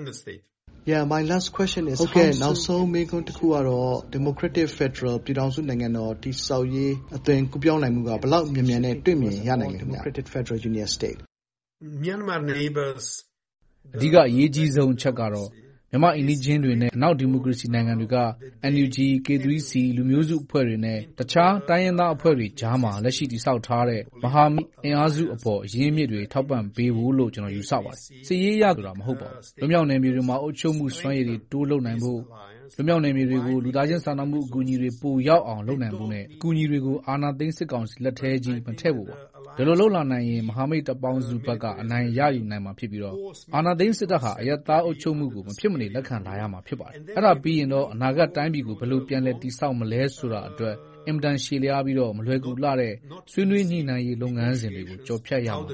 Yeah, my last question is okay, now so မေးခွန်းတစ်ခုကတော့ Democratic Federal ပြည်ထောင်စုနိုင်ငံတော်တည်ဆောက်ရေးအသွင်ကူးပြောင်းနိုင်မှုကဘယ်လောက်မြန်မြန်နဲ့တွေ့မြင်ရနိုင်လဲခင်ဗျာ Democratic Federal Union State Myanmar neighbors အဓိကအရေးကြီးဆုံးချက်ကတော့မြန်မာအိန္ဒိချင်းတွေနဲ့နောက်ဒီမိုကရေစီနိုင်ငံတွေက N U G, K three C လူမျိုးစုအဖွဲ့တွေနဲ့တခြားတိုင်းရင်းသားအဖွဲ့တွေကြားမှာလက်ရှိတည်ဆောက်ထားတဲ့မဟာမိတ်အင်အားစုအပေါ်အရင်းအမြစ်တွေထောက်ပံ့ပေးဖို့လို့ကျွန်တော်ယူဆပါတယ်။စစ်ရေးရဆိုတာမဟုတ်ပါဘူး။လွမြောက်နယ်မြေတွေမှာအုပ်ချုပ်မှုစွမ်းရည်တွေတိုးလုပ်နိုင်ဖို့လွမြောက်နယ်မြေတွေကိုလူသားချင်းစာနာမှုအကူအညီတွေပိုရောက်အောင်လုပ်နိုင်ဖို့နဲ့အကူအညီတွေကိုအာဏာသိမ်းစစ်ကောင်စီလက်ထဲကြီးမထည့်ဖို့ပါ။ဒီလိုလုပ်လာနိုင်ရင်မဟာမိတ်တပ်ပေါင်းစုဘက်ကအနိုင်ရယူနိုင်မှာဖြစ်ပြီးတော့အာဏာသိမ်းစစ်တပ်ဟာအယက်သားအုပ်ချုပ်မှုကိုမဖြစ်မနေလက်ခံလာရမှာဖြစ်ပါတယ်။အဲ့ဒါပြီးရင်တော့အနာဂတ်တိုင်းပြည်ကိုဘယ်လိုပြန်လည်တည်ဆောက်မလဲဆိုတာအတွက်အင်တန်ရှည်လျားပြီးတော့မလွယ်ကူလှတဲ့ဆွေးနွေးညှိနှိုင်းရေးလုပ်ငန်းစဉ်တွေကိုကြော်ဖြတ်ရအောင်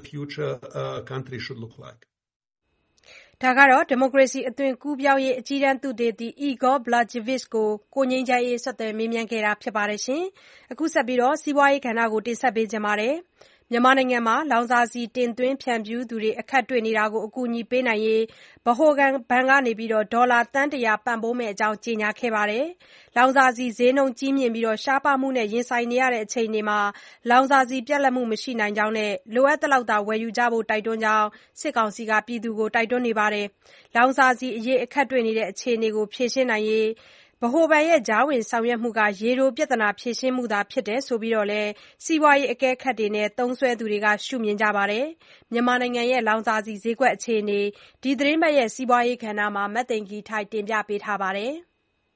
ဒါကတော့ဒီမိုကရေစီအသွင်ကူးပြောင်းရေးအကြီးတန်းသုတေသီ Igor Blažević ကိုကိုငြိမ်းချမ်းရေးဆက်သွယ်မေးမြန်းခဲ့တာဖြစ်ပါတယ်ရှင်။အခုဆက်ပြီးစီးပွားရေးကဏ္ဍကိုတင်ဆက်ပေးချင်ပါတယ်။မြန်မာနိုင်ငံမှာလောင်စာဆီတင်သွင်းဖြန့်ဖြူးသူတွေအခက်တွေ့နေတာကိုအကူအညီပေးနိုင်ရေးဗဟိုဘဏ်ကနေဒေါ်လာသန်းတရာပံ့ပိုးမယ့်အကြောင်းကြေညာခဲ့ပါတယ်။လောင်စာဆီဈေးနှုန်းကြီးမြင့်ပြီးရှားပါးမှုနဲ့ရင်ဆိုင်နေရတဲ့အချိန်မှာလောင်စာဆီပြတ်လပ်မှုမရှိနိုင်ကြောင်းနဲ့လိုအပ်သလောက်သာဝယ်ယူကြဖို့တိုက်တွန်းကြောင်းစစ်ကောင်စီကပြည်သူကိုတိုက်တွန်းနေပါတယ်။လောင်စာဆီအရေးအခက်တွေ့နေတဲ့အခြေအနေကိုဖြေရှင်းနိုင်ရေးဗဟိုဘဏ်ရဲ့ကြားဝင်ဆောင်ရွက်မှုကရေတိုပြဿနာဖြေရှင်းမှုသာဖြစ်တယ်ဆိုပြီးလည်းစီးပွားရေးအကဲခတ်တွေနဲ့သုံးစွဲသူတွေကရှုမြင်ကြပါတယ်။မြန်မာနိုင်ငံရဲ့လောင်စာဆီဈေးကွက်အခြေအနေဒီသီတင်းပတ်ရဲ့စီးပွားရေးကဏ္ဍမှာမသိင်္ဂီထိုက်တင်ပြပေးထားပါတယ်။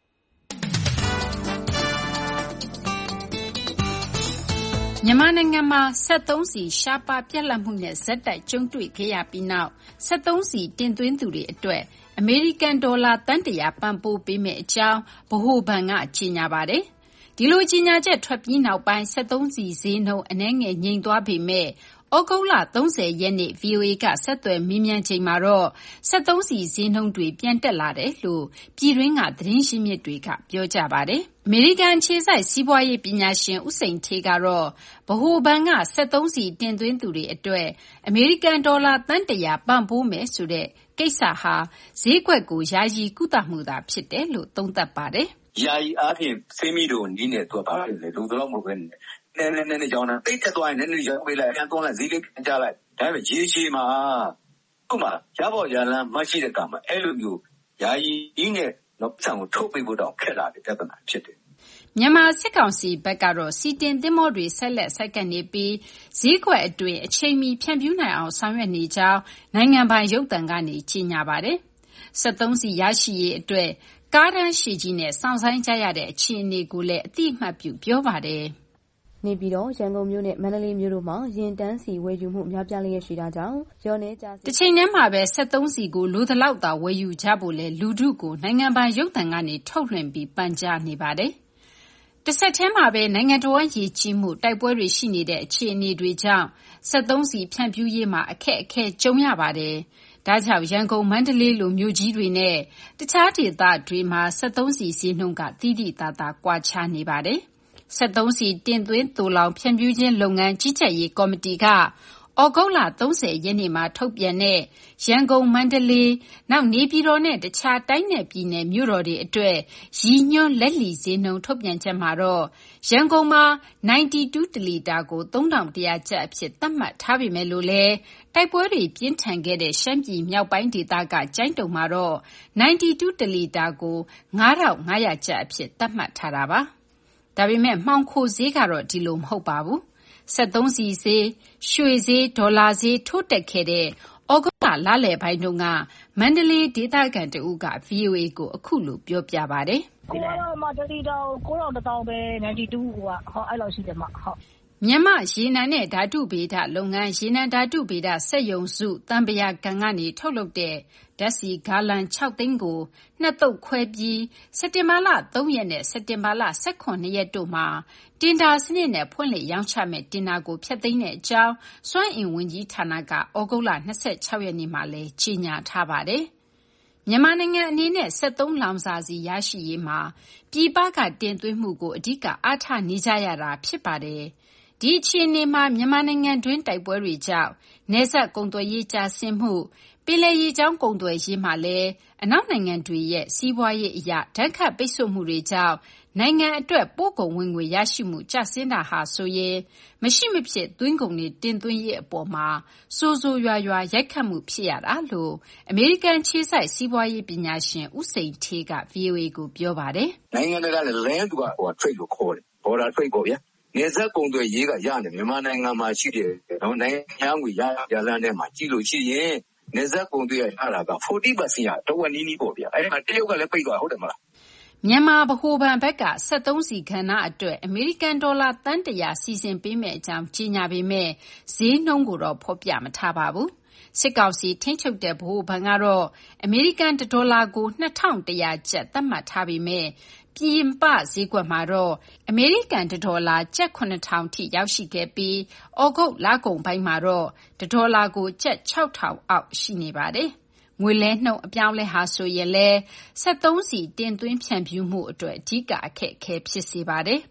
မြန်မာနိုင်ငံမှာစက်သုံးဆီရှားပါးပြတ်လပ်မှုနဲ့ဆက်တိုက်ကြုံတွေ့ခဲ့ရပြီးနောက်စက်သုံးဆီတင်သွင်းသူတွေအတွက်အမေရိကန်ဒေါ်လာသန်းတရာပံ့ပိုးပေးမယ့်အကြောင်းဗဟိုဘဏ်ကကြေညာပါတယ်။ဒီလိုကြေညာချက်ထွက်ပြီးနောက်ပိုင်းစက်သုံးဆီဈေးနှုန်းအနည်းငယ်ငြိမ်သွားပေမဲ့ဩဂုတ်လ၃၀ရက်နေ့ ဗွီအိုအေ ကဆက်သွယ်မေးမြန်းချိန်မှာတော့စက်သုံးဆီဈေးနှုန်းတွေပြန်တက်လာတယ်လို့ပြည်တွင်းကသတင်းရင်းမြစ်တွေကပြောကြပါတယ်။အမေရိကန်အခြေစိုက်စီးပွားရေးပညာရှင်ဦးစိန်ဌေးကတော့ဗဟိုဘဏ်ကစက်သုံးဆီတင်သွင်းသူတွေအတွက်အမေရိကန်ဒေါ်လာသန်းတရာပံ့ပိုးမယ်ဆိုတဲ့ကိစ္စဟာဈေးကွက်ကိုယာယီကုသမှုသာဖြစ်တယ်လို့သုံးသပ်ပါတယ်။ယာယီအားဖြင့်ဆေးမီတို့နီးနေသူကဘာဖြစ်လဲလူတော်မဟုတ်ပဲနည်းနည်းနည်းနည်းကြောင်းတာတိတ်တက်သွားရင်နည်းနည်းရောက်ပေးလိုက်ပြန်သွားလိုက်ဈေးလေးပြန်ချလိုက်ဒါပေမဲ့ရေရှည်မှာဥပမာရဖို့ရလန်းမရှိတဲ့ကံမှာအဲ့လိုမျိုးယာယီအင်းနဲ့တော့ဆံကိုထုတ်ပေးဖို့တော့ခက်လာတဲ့ပြဿနာဖြစ်တယ်မြန်မာစစ်ကောင်စီဘက်ကတော့စီတင်သင်္ဘောတွေဆက်လက်ဆိုက်ကပ်နေပြီးဈေးကွက်အတွင်းအချိန်မီဖြန့်ဖြူးနိုင်အောင်ဆောင်ရွက်နေကြောင်းနိုင်ငံပိုင်ရုပ်သံကနေကြေညာပါတယ်။စက်သုံးဆီရရှိရေးအတွက်ကားတန်းရှည်ကြီးနဲ့စောင့်ဆိုင်းကြရတဲ့အခြေအနေကိုလည်းအတိအမှတ်ပြုပြောပါတယ်။နေပြည်တော်ရန်ကုန်မြို့နဲ့မန္တလေးမြို့တို့မှာရင်တန်းစီဝယ်ယူမှုများပြားလျက်ရှိတာကြောင့်ရောနေကြတစ်ချိန်တည်းမှာပဲစက်သုံးဆီကိုလိုသလောက်သာဝယ်ယူကြဖို့လဲလူထုကိုနိုင်ငံပိုင်ရုပ်သံကနေထုတ်လွှင့်ပြီးပန်ကြားနေပါတယ်။တစ်ဆက်တည်းမှာပဲနိုင်ငံတော်ရေကြီးမှုတိုက်ပွဲတွေရှိနေတဲ့အခြေအနေတွေကြောင့်စက်သုံးဆီဖြန့်ဖြူးရေးမှာအခက်အခဲကြုံရပါတယ်။ဒါကြောင့်ရန်ကုန်မန္တလေးလိုမြို့ကြီးတွေနဲ့တခြားဒေသတွေမှာစက်သုံးဆီဈေးနှုန်းကတိတိတသားကွာခြားနေပါတယ်။စက်သုံးဆီတင်သွင်းသိုလှောင်ဖြန့်ဖြူးခြင်းလုပ်ငန်းကြီးကြပ်ရေးကော်မတီကဩဂုတ်လ၃၀ရက်နေ့မှာထုတ်ပြန်တဲ့ရန်ကုန်မန္တလေးနောက်နေပြည်တော်နဲ့တခြားတိုင်းနယ်ပြည်နယ်မြို့တော်တွေအတွက်ရည်ညွှန်းလက်လီဈေးနှုန်းထုတ်ပြန်ချက်မှာတော့ရန်ကုန်မှာ၉၂တလီတာကို၃၁၀၀ကျပ်အဖြစ်သတ်မှတ်ထားပေမဲ့လို့လဲတိုက်ပွဲတွေပြင်းထန်ခဲ့တဲ့ရှမ်းပြည်မြောက်ပိုင်းဒေသကကျိုင်းတုံမှာတော့၉၂တလီတာကို၅၅၀၀ကျပ်အဖြစ်သတ်မှတ်ထားတာပါ။ဒါပေမဲ့မှောင်ခိုဈေးကတော့ဒီလိုမဟုတ်ပါဘူး။စက်သုံးဆီဈေး၊ရွှေဈေး၊ဒေါ်လာဈေးထိုးတက်ခဲ့တဲ့ဩဂုတ်လလလယ်ပိုင်းတုန်းကမန္တလေးဒေသခံတဦးကဗွီအိုအေကိုအခုလိုပြောပြပါတယ်။အခုကတော့တလီတာကိုကိုးထောင်တစ်သောင်းပဲ၉၂ကိုကအဲ့လောက်ရှိတယ်မဟုတ်မြန်မာ့ရေနံနဲ့ဓာတုဗေဒလုပ်ငန်းရေနံဓာတုဗေဒစက်ရုံစုသံပုရာကန်ကနေထုတ်လုပ်တဲ့ဓာတ်ဆီဂါလံ၆သိန်းကိုနှစ်သုတ်ခွဲပြီးစက်တင်ဘာလ၃ရက်နဲ့စက်တင်ဘာလ၁၇ရက်တို့မှာတင်ဒါစနစ်နဲ့ဖွင့်လှစ်ရောင်းချမယ့်တင်ဒါကိုဖျက်သိမ်းတဲ့အကြောင်းစွမ်းအင်ဝန်ကြီးဌာနကဩဂုတ်လ၂၆ရက်နေ့မှာလည်းကြေညာထားပါတယ်။မြန်မာနိုင်ငံအနေနဲ့စက်သုံးလောင်စာဆီရရှိရေးမှာပြည်ပကတင်သွင်းမှုကိုအဓိကအားထားနေကြရတာဖြစ်ပါတယ်။ဒီအခြေအနေမှာမြန်မာနိုင်ငံတွင်းတိုက်ပွဲတွေကြောင့်နယ်စပ်ကုန်သွယ်ရေးကျဆင်းမှုပင်လယ်ရေကြောင်းကုန်သွယ်ရေးမှာလည်းအနောက်နိုင်ငံတွေရဲ့စီးပွားရေးအရဓာတ်ခတ်ပိတ်ဆို့မှုတွေကြောင့်နိုင်ငံအတွက်ပို့ကုန်ဝင်ငွေရရှိမှုကျဆင်းတာဟာဆိုရင်မရှိမဖြစ်သွင်းကုန်တွေတင်သွင်းရေးအပေါ်မှာဆိုးဆိုးရွားရွားရိုက်ခတ်မှုဖြစ်ရတာလို့အမေရိကန်ခြေစိုက်စီးပွားရေးပညာရှင်ဦးစိန်ဌေးက ဗွီအိုအေကိုပြောပါတယ်။နိုင်ငံတကာလည်း land ကဟို trade ကိုခေါ်တယ် border trade ပေါ့ဗျာ။နယ်စပ်ကုန်သွယ်ရေးကရနေမြန်မာနိုင်ငံမှာရှိတယ်နော်နိုင်ငံငွေရရလန်းထဲမှာကြည့်လို့ရှိရင်နယ်စပ်ကုန်သွယ်ရတာက၄၀ရာခိုင်နှုန်းရတော့ဝက်နီးနီးပေါ့ဗျာအဲ့ဒါတရုတ်ကလည်းပိတ်သွားဟုတ်တယ်မလားမြန်မာဗဟိုဘဏ်ဘက်ကစက်သုံးဆီကဏ္ဍအတွက်အမေရိကန်ဒေါ်လာသန်းတရာစီစဉ်ပေးမယ့်အကြောင်းကြေညာပေမဲ့ဈေးနှုန်းကိုတော့ဖော်ပြမထားပါဘူးစစ်ကောင်စီထိန်းချုပ်တဲ့ဗဟိုဘဏ်ကတော့အမေရိကန်ဒေါ်လာကို၂၁၀၀ကျပ်သတ်မှတ်ထားပေမဲ့ပြင်ပဈေးကွက်မှာတော့အမေရိကန်ဒေါ်လာကျပ်၇ထောင်ထိရောက်ရှိခဲ့ပြီးဩဂုတ်လကုန်ပိုင်းမှာတော့ဒေါ်လာကိုကျပ်၆ထောင်အောက်ရှိနေပါတယ်ငွေလဲနှုန်းအပြောင်းလဲဟာဆိုရင်လဲစက်သုံးဆီတင်သွင်းဖြန့်ဖြူးမှုအတွက်အဓိကအခက်အခဲဖြစ်စေပါတယ်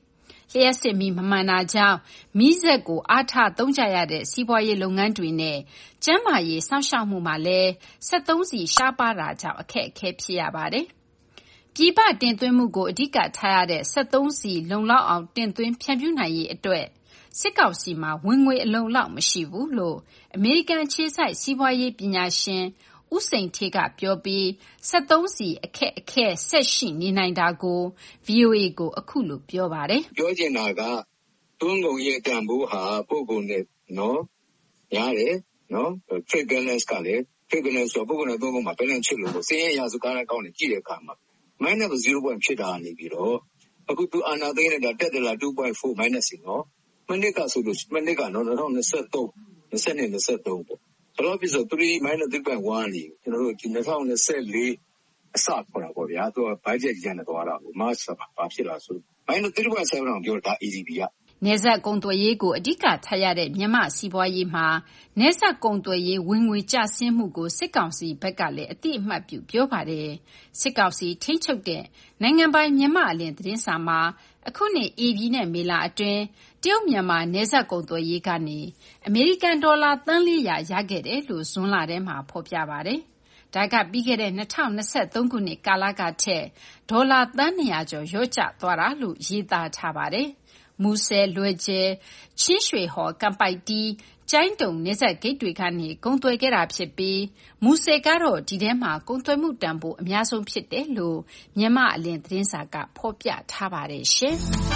လျှပ်စစ်မီးမမှန်တာကြောင့်မီးစက်ကိုအားထားသုံးကြရတဲ့စီးပွားရေးလုပ်ငန်းတွေနဲ့ကျန်းမာရေးစောင့်ရှောက်မှုမှာလည်းစက်သုံးဆီရှားပါးတာကြောင့်အခက်အခဲဖြစ်ရပါတယ်။ပြည်ပတင်သွင်းမှုကိုအဓိကထားရတဲ့စက်သုံးဆီလုံလောက်အောင်တင်သွင်းဖြန့်ဖြူးနိုင်ရေးအတွက်စစ်ကောင်စီမှာဝင်ငွေအလုံလောက်မရှိဘူးလို့အမေရိကန်အခြေစိုက်စီးပွားရေးပညာရှင်ဦးစိန်ဌေးကပြောပြီးစက်သုံးဆီအခက်အခဲဆက်ရှိနေနိုင်တာကို ဗွီအိုအေ ကိုအခုလိုပြောပါတယ်။ပြောချင်တာကသွင်းကုန်ရဲ့တန်ဖိုးဟာပို့ကုန်နဲ့နော်များတယ်နော် trade balance ကလည်း trade balance ဆိုပို့ကုန်နဲ့သွင်းကုန်မှာ balance ချစ်လို့စင်းရဲ့ရာစုကားနဲ့ကောင်းနေကြည့်တဲ့အခါမှာ minus zero point ဖြစ်တာနေပြီးတော့အခုသူအာနာသိန်းနဲ့တက်တယ်လား two point four minus နော်မနစ်ကဆိုလို့မနစ်ကနော်၂၀၂၃ ၂၂ ၂၃ပေါ့ဘယ်လိုဖြစ်ဆိုthree minus three point one လေကျွန်တော်တို့ဒီ၂၀၂၄အစခေါ်တာပေါ့ဗျာသူက budget ကျန်နေသွားတာကို March ဘာဖြစ်လာဆို minus three point seven အောင်ပြောတာ E D B ကနယ်စပ်ကုန်သွယ်ရေးကိုအဓိကထားရတဲ့မြန်မာစီးပွားရေးမှာနယ်စပ်ကုန်သွယ်ရေးဝင်ငွေကျဆင်းမှုကိုစစ်ကောင်စီဘက်ကလည်းအတိအမှတ်ပြုပြောပါတယ်စစ်ကောင်စီထိန်းချုပ်တဲ့နိုင်ငံပိုင်မြန်မာအလင်းသတင်းစာမှာအခုနှစ်ဧပြီနဲ့မေလအတွင်းတရုတ်မြန်မာနယ်စပ်ကုန်သွယ်ရေးကနေအမေရိကန်ဒေါ်လာသန်းလေးရာရခဲ့တယ်လို့ဇွန်လထဲမှာဖော်ပြပါတယ်ဒါကပြီးခဲ့တဲ့၂၀၂၃ခုနှစ်ကာလကထက်ဒေါ်လာသန်း၂၀၀ကျော်လျော့ကျသွားတာလို့ရေးသားထားပါတယ်မူဆယ်လွယ်ကျဲချင်းရွှေဟော်ကံပိုက်တီးကျိုင်းတုံနယ်စပ်ဂိတ်တွေကနေကုန်သွယ်ခဲ့တာဖြစ်ပြီးမူဆယ်ကတော့ဒီထဲမှာကုန်သွယ်မှုတန်ဖိုးအများဆုံးဖြစ်တယ်လို့မြန်မာအလင်းသတင်းစာကဖော်ပြထားပါတယ်ရှင်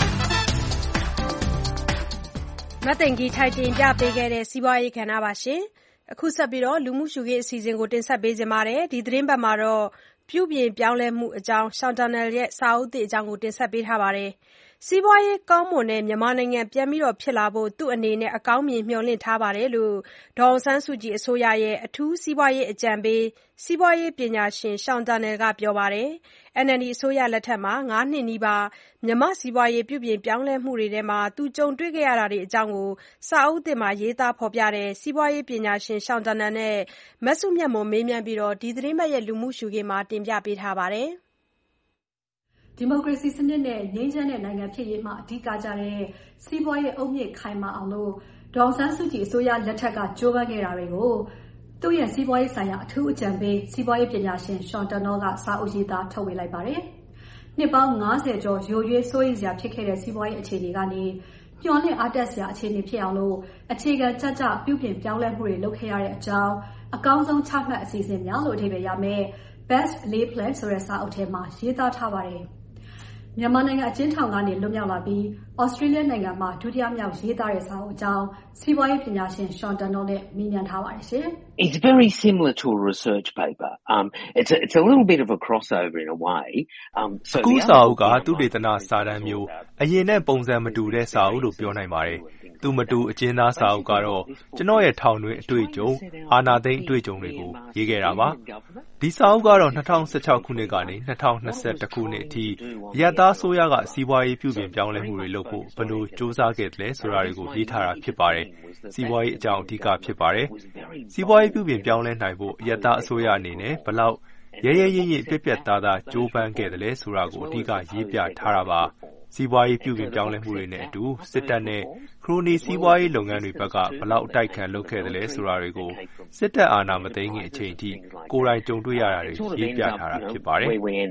မသိင်္ဂီထိုက်တင်ပြပေးခဲ့တဲ့စီးပွားရေးကဏ္ဍပါရှင်အခုဆက်ပြီးတော့လူမှုရှုရေးအစီအစဉ်ကိုတင်ဆက်ပေးကြပါမယ်ဒီသတင်းပတ်မှာတော့ပြုပြင်ပြောင်းလဲမှုအကြောင်းရှောင်းတန်နယ်ရဲ့စာအုပ်သစ်အကြောင်းကိုတင်ဆက်ပေးထားပါတယ်စီးပွားရေးကောင်းမွန်တဲ့မြန်မာနိုင်ငံပြန်ပြီးတော့ဖြစ်လာဖို့သူ့အနေနဲ့အကောင်းမြင်မျှော်လင့်ထားပါတယ်လို့ဒေါ်အောင်ဆန်းစုကြည်အစိုးရရဲ့အထူးစီးပွားရေးအကြံပေးစီးပွားရေးပညာရှင်ရှောင်းတန်နယ်ကပြောပါတယ်။ N L D အစိုးရလက်ထက်မှာ၅နှစ်နီးပါးမြန်မာစီးပွားရေးပြုပြင်ပြောင်းလဲမှုတွေထဲမှာသူကြုံတွေ့ခဲ့ရတာတွေအကြောင်းကိုစာအုပ်သစ်မှာရေးသားဖော်ပြတဲ့စီးပွားရေးပညာရှင်ရှောင်းတန်နယ်နဲ့မစုမြတ်မွန်မေးမြန်းပြီးတော့ဒီသတင်းပတ်ရဲ့လူမှုရှုခင်းမှာတင်ပြပေးထားပါတယ်။ဒီမိုကရေစီစနစ်နဲ့ငြိမ်းချမ်းတဲ့နိုင်ငံဖြစ်ရေးမှာအဓိကကျတဲ့စီးပွားရေးအုတ်မြစ်ခိုင်မာအောင်လို့ဒေါ်အောင်ဆန်းစုကြည်အစိုးရလက်ထက်ကကြိုးပမ်းခဲ့တာတွေကိုသူ့ရဲ့စီးပွားရေးဆိုင်ရာအထူးအကြံပေးစီးပွားရေးပညာရှင်ရှောင်းတန်နော်ကစာအုပ်ရေးသားထုတ်ဝေလိုက်ပါတယ်။နှစ်ပေါင်း၅၀ကျော်ရိုးရွေးစိုးရိမ်စရာဖြစ်ခဲ့တဲ့စီးပွားရေးအခြေအနေကနေညှော်လင့်အားတက်စရာအခြေအနေဖြစ်အောင်လို့အခြေခံကြကြပြုပြင်ပြောင်းလဲမှုတွေလုပ်ခဲ့ရတဲ့အကြောင်းအကောင်းဆုံးချမှတ်အစီအစဉ်များလို့အဓိပ္ပာယ်ရမယ် Best Lay Plan ဆိုတဲ့စာအုပ်ထဲမှာရေးသားထားပါတယ်။မြန်မာနိုင်ငံအကျဉ်းထောင်ကနေလွတ်မြောက်လာပြီးဩစတြေးလျနိုင်ငံမှာဒုတိယမြောက်ရေးသားတဲ့စာအုပ်အကြောင်းစီးပွားရေးပညာရှင်ရှောင်းတန်နော်နဲ့မေးမြန်းထားပါတယ်ရှင်။ It's very similar to a research paper. Um, it's a, it's a little bit of a crossover in a way. Um, so အခုစာအုပ်ကသုတေသနစာတမ်းမျိုးအရင်နဲ့ပုံစံမတူတဲ့စာအုပ်လို့ပြောနိုင်ပါတယ်။သူမတူအကျဉ်းသားစာအုပ်ကတော့ကျွန်တော်ရဲ့ထောင်တွင်းအတွေ့အကြုံအာဏာသိမ်းအတွေ့အကြုံတွေကိုရေးခဲ့တာပါ။ဒီစာအုပ်ကတော့၂၀၁၆ခုနှစ်ကနေ၂၀၂၁ခုနှစ်အထိအရပ်သားဆိုရကစီးပွားရေးပြုပြင်ပြောင်းလဲမှုတွေလုပ်ဖို့ဘယ်လိုစူးစမ်းခဲ့တယ်ဆိုတာတွေကိုရေးထားတာဖြစ်ပါတယ်။စီးပွားရေးအကြောင်းအဓိကဖြစ်ပါတယ်။စီးပွားရေးပြုပြင်ပြောင်းလဲနိုင်ဖို့အရပ်သားအစိုးရအနေနဲ့ဘယ်လောက်ရဲရဲရင့်ရင့်ပြက်ပြက်သားသားကြိုးပမ်းခဲ့တယ်လဲဆိုတာကိုအဓိကရေးပြထားတာပါ။စီးပွားရေးပြုပြင်ပြောင်းလဲမှုတွေနဲ့အတူစစ်တပ်နဲ့ခရိုနီစီးပွားရေးလုပ်ငန်းတွေဘက်ကဘယ်လောက်အတိုက်ခံလုပ်ခဲ့တယ်လဲဆိုတာတွေကိုစစ်တပ်အာဏာမသိမ်းခင်အချိန်အထိကိုယ်တိုင်ကြုံတွေ့ရတာတွေရေးပြထားတာဖြစ်ပါတယ်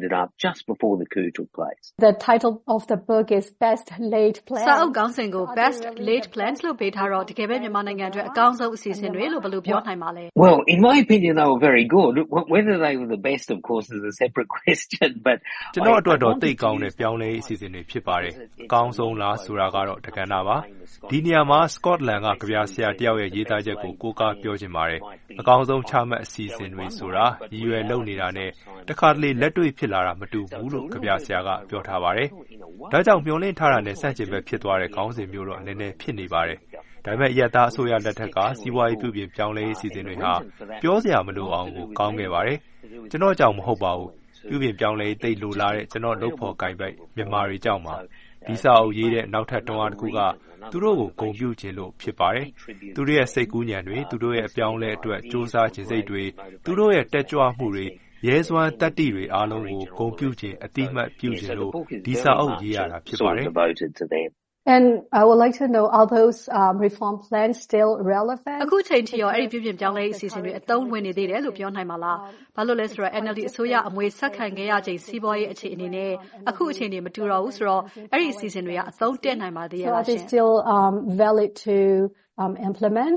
The title of the book is Best Laid Plans စာအုပ်ခေါင်းစဉ်ကို Best Laid Plans လို့ပေးထားတော့တကယ်ပဲမြန်မာနိုင်ငံအတွက်အကောင်းဆုံးအစီအစဉ်တွေလို့ဘယ်လိုပြောနိုင်ပါလဲ Well, in my opinion they were very good. Whether they were the best of course is a separate question, but ကျွန်တော်အတွက်တော့သိကောင်းတဲ့ပြောင်းလဲရေးအစီအစဉ်တွေဖြစ်ပါတယ်အကောင်းဆုံးလားဆိုတာကတော့တကဏ္ဍပါဒီနေရာမှာ Scotland ကကြပြဆရာတယောက်ရဲ့ရေးသားချက်ကိုကိုးကားပြောချင်ပါတယ်အကောင်းဆုံးချမှတ်အစီအစဉ်တွေဆိုတာရည်ရွယ်လုပ်နေတာနဲ့တခါတလေလက်တွေ့ဖြစ်လာတာမတူဘူးလို့ကြပြဆရာကပြောထားပါတယ်ဒါကြောင့်မျှော်လင့်ထားတာနဲ့ဆန့်ကျင်ဘက်ဖြစ်သွားတဲ့ခေါင်းစဉ်မျိုးတော့နည်းနည်းဖြစ်နေပါတယ်ဒါပေမဲ့အရပ်သားအစိုးရလက်ထက်ကစီးပွားရေးပြုပြင်ပြောင်းလဲရေးအစီအစဉ်တွေဟာပြောစရာမလိုအောင်ကိုကောင်းခဲ့ပါတယ်ကျွန်တော်ကြောင့်မဟုတ်ပါဘူးပြုပြင်ပြောင်းလဲတိတ်လိုလာတဲ့ကျွန်တော်လုပ်ဖို့ကင်ပိုက်မြန်မာတွေကြောင့်ပါဒီစာအုပ်ရေးတဲ့နောက်ထပ်တွန်းအားတစ်ခုကသူတို့ကိုဂုဏ်ပြုခြင်းလို့ဖြစ်ပါတယ်သူတို့ရဲ့စိတ်ကူးညံတွေသူတို့ရဲ့အပြောင်းလဲအတွက်စူးစမ်းခြင်းစိတ်တွေသူတို့ရဲ့တက်ကြွမှုတွေရဲစွမ်းတတ္တိတွေအားလုံးကိုဂုဏ်ပြုခြင်းအတိမတ်ပြုခြင်းလို့ဒီစာအုပ်ရေးရတာဖြစ်ပါတယ် And I would like to know, are those um, reform plans still relevant? အခုချိန်ထိရောအဲ့ဒီပြုပြင်ပြောင်းလဲရေးအစီအစဉ်တွေအသုံးဝင်နေသေးတယ်လို့ပြောနိုင်မှာလား။ဘာလို့လဲဆိုတော့ N L D အစိုးရအမွေဆက်ခံခဲ့ရချိန်စီးပွားရေးအခြေအနေနဲ့အခုအခြေအနေမတူတော့ဘူးဆိုတော့အဲ့ဒီအစီအစဉ်တွေကအသုံးတက်နိုင်ပါသေးရဲ့လားရှင် So are they still um, valid to um, implement?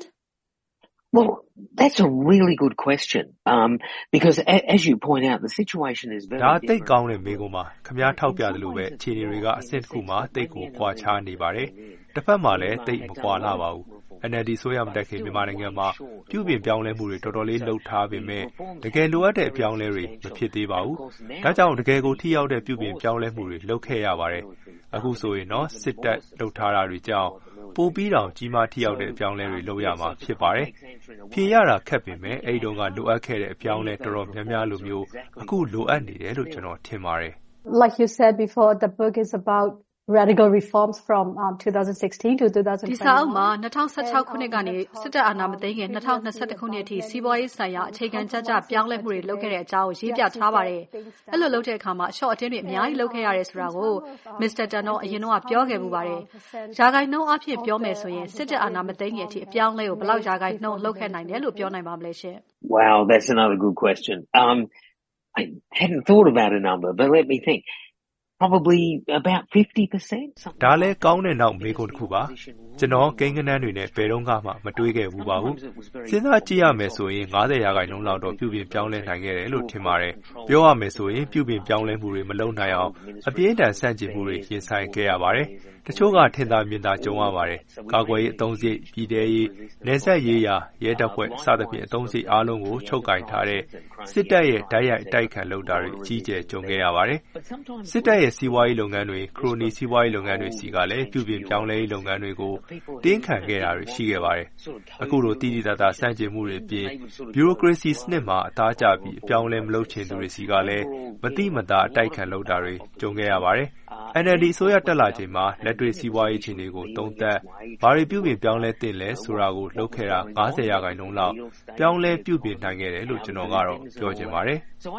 Well, that's a really good question. Um, because a, as you point out, the situation is very different. ဒါတိတ်ကောင်းတဲ့မေးခွန်းပါ။ခင်ဗျားထောက်ပြသလိုပဲအခြေအနေတွေကအဆင့်တစ်ခုမှတိတ်ကိုကွာခြားနေပါတယ်။တစ်ဖက်မှာလည်းတိတ်မကွာလာပါဘူး။ N L D ဆိုရမတက်ခင်မြန်မာနိုင်ငံမှာပြုပြင်ပြောင်းလဲမှုတွေတော်တော်လေးလှုပ်ထားပေမဲ့တကယ်လိုအပ်တဲ့အပြောင်းလဲတွေမဖြစ်သေးပါဘူး။ဒါကြောင့်တကယ်ကိုထိရောက်တဲ့ပြုပြင်ပြောင်းလဲမှုတွေလုပ်ခဲ့ရပါတယ်။အခုဆိုရင်တော့စစ်တပ်လှုပ်ထားတာတွေကြောင့်ပိုပြီးတောင်ကြီးမားထိရောက်တဲ့အပြောင်းလဲတွေလုပ်ရမှာဖြစ်ပါတယ်။ဖြေရတာခက်ပေမဲ့အဲ့ဒီတော့ကလိုအပ်ခဲ့တဲ့အပြောင်းလဲတော်တော်များများလိုမျိုးအခုလိုအပ်နေတယ်လို့ကျွန်တော်ထင်ပါတယ် Like you said before, the book is about radical reforms from um, twenty sixteen to twenty twenty. ဒီစာအုပ်မှာtwo thousand sixteenခုနှစ်ကနေစစ်တပ်အာဏာမသိမ်းခင်twenty twenty-oneခုနှစ်အထိစီးပွားရေးဆိုင်ရာအခြေခံကျကျပြောင်းလဲမှုတွေလုပ်ခဲ့တဲ့အကြောင်းကိုရေးပြထားပါတယ်။အဲ့လိုလုပ်တဲ့အခါမှာအလျှော့အတင်းတွေအများကြီးလုပ်ခဲ့ရတယ်ဆိုတာကို Mister Turner အရင်တော့ပြောခဲ့မှုပါတယ်။ရာဂိုင်နှုန်းအဖြစ်ပြောမယ်ဆိုရင်စစ်တပ်အာဏာမသိမ်းခင်အထိအပြောင်းလဲကိုဘယ်လောက်ရာဂိုင်နှုန်းလုပ်ခဲ့နိုင်တယ်လို့ပြောနိုင်ပါမလဲရှင် Wow, that's another good question. Um, I hadn't thought about a number, but let me think.Probably about fifty percent. ဒါလည်းကောင်းတဲ့နောက်မေးခွန်းတစ်ခုပါကျွန်တော်ကိန်းဂဏန်းတွေနဲ့ဘယ်တော့မှမတွေးခဲ့ဘူးပါဘူးစဉ်းစားကြည့်ရမယ်ဆိုရင်fiftyရာခိုင်နှုန်းလောက်တော့ပြုပြင်ပြောင်းလဲနိုင်ခဲ့တယ်လို့ထင်ပါတယ်ပြောရမယ်ဆိုရင်ပြုပြင်ပြောင်းလဲမှုတွေမလုပ်နိုင်အောင်အပြင်းထန်ဆန့်ကျင်မှုတွေရင်ဆိုင်ခဲ့ရပါတယ်တချို့ကထင်သာမြင်သာကြုံရပါတယ်ကာကွယ်ရေးအသုံးစရိတ်ပြည်ထရေးနယ်စပ်ရေးရာရဲတပ်ဖွဲ့စသဖြင့်အသုံးစရိတ်အားလုံးကိုချုပ်ကင်ထားတဲ့စစ်တပ်ရဲ့တိုက်ရိုက်တိုက်ခံလုပ်တာတွေအကြီးအကျယ်ကြုံခဲ့ရပါတယ်စစ်တပ်ရဲ့စီးပွားရေးလုပ်ငန်းတွေခရိုနီစီးပွားရေးလုပ်ငန်းတွေစီကလည်းပြုပြင်ပြောင်းလဲရေးလုပ်ငန်းတွေကိုတင်းခံခဲ့တာတွေရှိခဲ့ပါတယ်အခုလိုတည်တည်တသာစန့်ကျင်မှုတွေအပြင် bureaucracy စနစ်မှာအသားကျပြီးအပြောင်းလဲမလုပ်ချင်သူတွေစီကလည်းမတိမတာအတိုက်ခံလုပ်တာတွေကြုံခဲ့ရပါတယ်N L D အစိုးရတက်လာချိန်မှာလက်တွေ့စီးပွားရေးအခြေအနေကိုသုံးသပ်ဘာတွေပြုပြင်ပြောင်းလဲသင့်လဲဆိုတာကိုလုပ်ခဲ့တာfiftyရာခိုင်နှုန်းလောက်ပြောင်းလဲပြုပြင်နိုင်ခဲ့တယ်လို့ကျွန်တော်ကတော့ပြောချင်ပါတယ်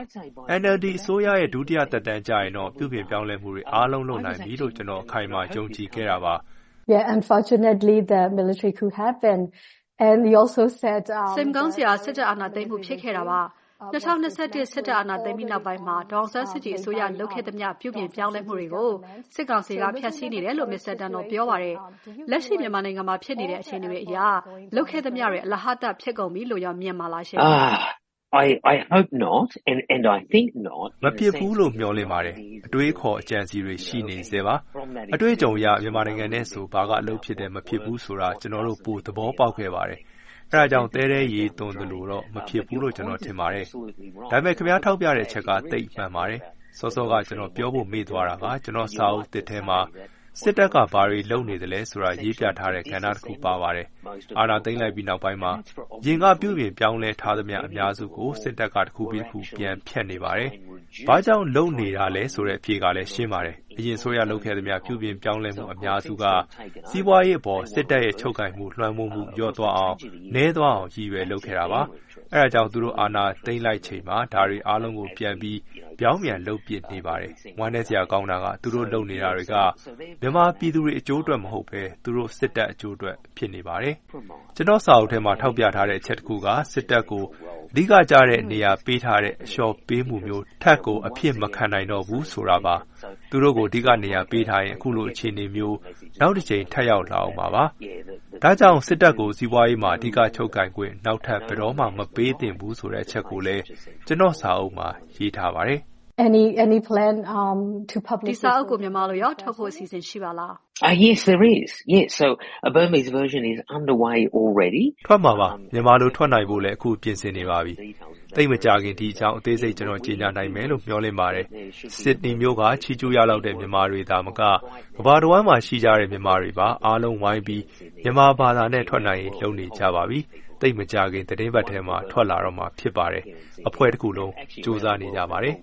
N L D အစိုးရရဲ့ဒုတိယသက်တမ်းကျရင်တော့ပြုပြင်ပြောင်းလဲမှုတွေအားလုံးလုပ်နိုင်ပြီလို့ကျွန်တော်အခိုင်အမာယုံကြည်ခဲ့တာပါ Yeah, unfortunately the military coup happened and he also said um စင်ကောင်းစရာစစ်တပ်အာဏာသိမ်းမှုဖြစ်ခဲ့တာပါtwenty twenty-oneစစ်တပ်အာဏာသိမ်းပြီးနောက်ပိုင်းမှာဒေါအောင်ဆန်းစုကြည်အစိုးရလုပ်ခဲ့သမျှပြုပြင်ပြောင်းလဲမှုတွေကိုစစ်ကောင်စီကဖျက်ဆီးနေတယ်လို့ Mister Turner ပြောပါတယ်။လက်ရှိမြန်မာနိုင်ငံမှာဖြစ်နေတဲ့အခြေအနေတွေအရလုပ်ခဲ့သမျှတွေအလဟတဖြစ်ကုန်ပြီလို့ရောမြင်ပါလားရှင် I I hope not and and I think not မဖြစ်ဘူးလို့မျှော်လင့်ပါတယ်အတွေးခေါ်အကြံစီတွေရှိနေသေးပါအတွေးကြုံရမြန်မာနိုင်ငံနဲ့ဆိုဘာကအလုပ်ဖြစ်တယ်မဖြစ်ဘူးဆိုတာကျွန်တော်တို့ပိုသဘောပေါက်ခဲ့ပါတယ်အဲဒါကြောင့်တဲတဲရေသွန်တယ်လို့တော့မဖြစ်ဘူးလို့ကျွန်တော်ထင်ပါတယ်ဒါပေမဲ့ခင်ဗျားထောက်ပြတဲ့အချက်ကသိပ်မှန်ပါတယ်စောစောကကျွန်တော်ပြောဖို့မေ့သွားတာကကျွန်တော်စာအုပ်တစ်ထဲမှာစစ်တပ်ကဘာတွေလုပ်နေတယ်လဲဆိုတာရေးပြထားတဲ့ကဏ္ဍတစ်ခုပါပါတယ်အာဏာသိမ်းလိုက်ပြီးနောက်ပိုင်းမှာရင်ကပြုပြင်ပြောင်းလဲထားသမျှအများစုကိုစစ်တပ်ကတစ်ခုပြီးတစ်ခုပြန်ဖျက်နေပါတယ်ဘာကြောင့်လုပ်နေတာလဲဆိုတဲ့အဖြေကလည်းရှင်းပါတယ်အရင်ဆိုရလုပ်ခဲ့သမျှပြုပြင်ပြောင်းလဲမှုအများစုကစီးပွားရေးအပေါ်စစ်တပ်ရဲ့ချုပ်ကိုင်မှုလွှမ်းမိုးမှုလျော့သွားအောင်နည်းသွားအောင်ရည်ရွယ်လုပ်ခဲ့တာပါအဲဒါကြောင့်သူတို့အာဏာသိမ်းလိုက်ချိန်မှာဒါတွေအားလုံးကိုပြန်ပြီးပြောင်းပြန်လုပ်ပစ်နေပါတယ်ဝမ်းနည်းစရာကောင်းတာကသူတို့လုပ်နေတာတွေကမြန်မာပြည်သူတွေအကျိုးအတွက်မဟုတ်ဘဲသူတို့စစ်တပ်အကျိုးအတွက်ဖြစ်နေပါတယ်ကျွန်တော်စာအုပ်ထဲမှာထောက်ပြထားတဲ့အချက်တစ်ခုကစစ်တပ်ကိုအဓိကကျတဲ့နေရာပေးထားတဲ့အလျှော့ပေးမှုမျိုးထပ်ကိုအဖြစ်မခံနိုင်တော့ဘူးဆိုတာပါသူတို့ကိုအဓိကနေရာပေးထားရင်အခုလိုအခြေအနေမျိုးနောက်တစ်ချိန်ထပ်ရောက်လာအောင်ပါပါဒါကြောင့်စစ်တပ်ကိုစီးပွားရေးမှာအဓိကချုပ်ကိုင်ခွင့်နောက်ထပ်ဘယ်တော့မှမပေးသင့်ဘူးဆိုတဲ့အချက်ကိုလည်းကျွန်တော်စာအုပ်မှာရေးထားပါတယ် Any any plan um to publish ဒီစာအုပ်ကိုမြန်မာလိုရောထုတ်ဖို့အစီအစဉ်ရှိပါလား Ah uh, yes there is. Yes, so a Burmese version is underway already. ထွက်မှာပါမြန်မာလိုထွက်နိုင်ဖို့လည်းအခုပြင်ဆင်နေပါပြီတိတ်မကြခင်ဒီအကြောင်းအသေးစိတ်ကျွန်တော်ကြေညာနိုင်မယ်လို့မျှော်လင့်ပါတယ်စစ်တီမျိုးကချီကျူးရလောက်တဲ့မြန်မာတွေဒါမကကဘာတော်မှာရှိကြတဲ့မြန်မာတွေပါအားလုံးဝိုင်းပြီးမြန်မာဘာသာနဲ့ထွက်နိုင်လုံနေကြပါပြီတိတ်မကြခင်သတင်းပတ်ထဲမှာထွက်လာတော့မှာဖြစ်ပါတယ်အဖွဲ့တစ်ခုလုံးစူးစမ်းနေကြပါတယ်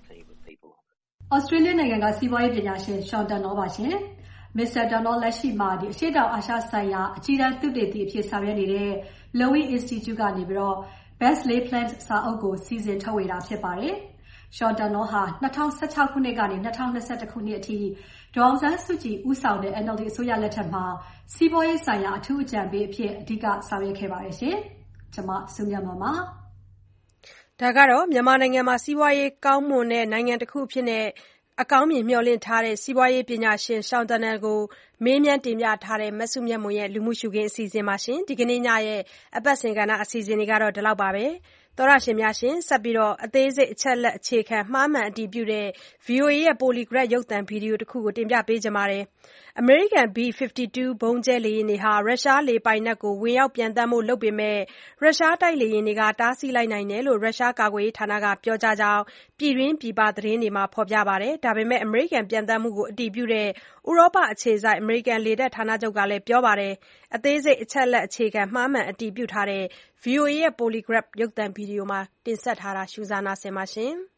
Australia နိုင်ငံကစီးပွားရေးပညာရှင် Sean Turnell ပါရှင် Mister Turnell လက်ရှိမှာဒီအရှေ့တောင်အာရှဆိုင်ရာအကြီးတန်းသုတေသီအဖြစ်ဆောင်ရွက်နေတဲ့ Lowy Institute ကနေပြီးတော့ Best Laid Plans စာအုပ်ကိုစီစဉ်ထုတ်ဝေတာဖြစ်ပါတယ် Sean Turnell ဟာ၂၀၁၆ခုနှစ်ကနေ၂၀၂၁ခုနှစ်အထိဒေါ်အောင်ဆန်းစုကြည်ဦးဆောင်တဲ့ N L D အစိုးရလက်ထက်မှာစီးပွားရေးဆိုင်ရာအထူးအကြံပေးအဖြစ်အဓိကဆောင်ရွက်ခဲ့ပါတယ်ရှင်။ကျွန်မစုမြတ်မပါ။ဒါကတော့မြန်မာနိုင်ငံမှာစီးပွားရေးကောင်းမွန်တဲ့နိုင်ငံတစ်ခုအဖြစ်နဲ့အကောင်းမြင်မျှော်လင့်ထားတဲ့စီးပွားရေးပညာရှင် Sean Turnell ကိုမေးမြန်းတင်ပြထားတဲ့မစုမြတ်မွန်ရဲ့လူမှုရှုခင်းအစီအစဉ်ပါရှင်။ဒီကနေ့ညရဲ့အပတ်စဉ်ကဏ္ဍအစီအစဉ်တွေကတော့ဒီလောက်ပါပဲ။သောရရှင်များရှင်ဆက်ပြီးတော့အသေးစိတ်အချက်လက်အခြေခံမှားမှန်အတည်ပြုတဲ့ V O A ရဲ့ Polygraph ရုပ်သံဗီဒီယိုတစ်ခုကိုတင်ပြပေးကြပါမယ်။ American B fifty-two ဘုံးကျဲလေယာဉ်တွေဟာရုရှားလေပိုင်နက်ကိုဝင်ရောက်ပျံသန်းဖို့လုပ်ပေမဲ့ရုရှားတိုက်လေယာဉ်တွေကတားဆီးလိုက်နိုင်တယ်လို့ရုရှားကာကွယ်ရေးဌာနကပြောကြားကြောင်းပြည်တွင်းပြည်ပသတင်းတွေမှာဖော်ပြပါတယ်။ဒါပေမဲ့ American ပျံသန်းမှုကိုအတည်ပြုတဲ့ဥရောပအခြေစိုက် American လေတပ်ဌာနချုပ်ကလည်းပြောပါတယ်။အသေးစိတ်အချက်လက်အခြေခံမှားမှန်အတည်ပြုထားတဲ့ V O A ရဲ့ Polygraph ရုပ်သံဗီဒီယိုမှာတင်ဆက်ထားတာရှုစားနာဆင်ပါရှင်။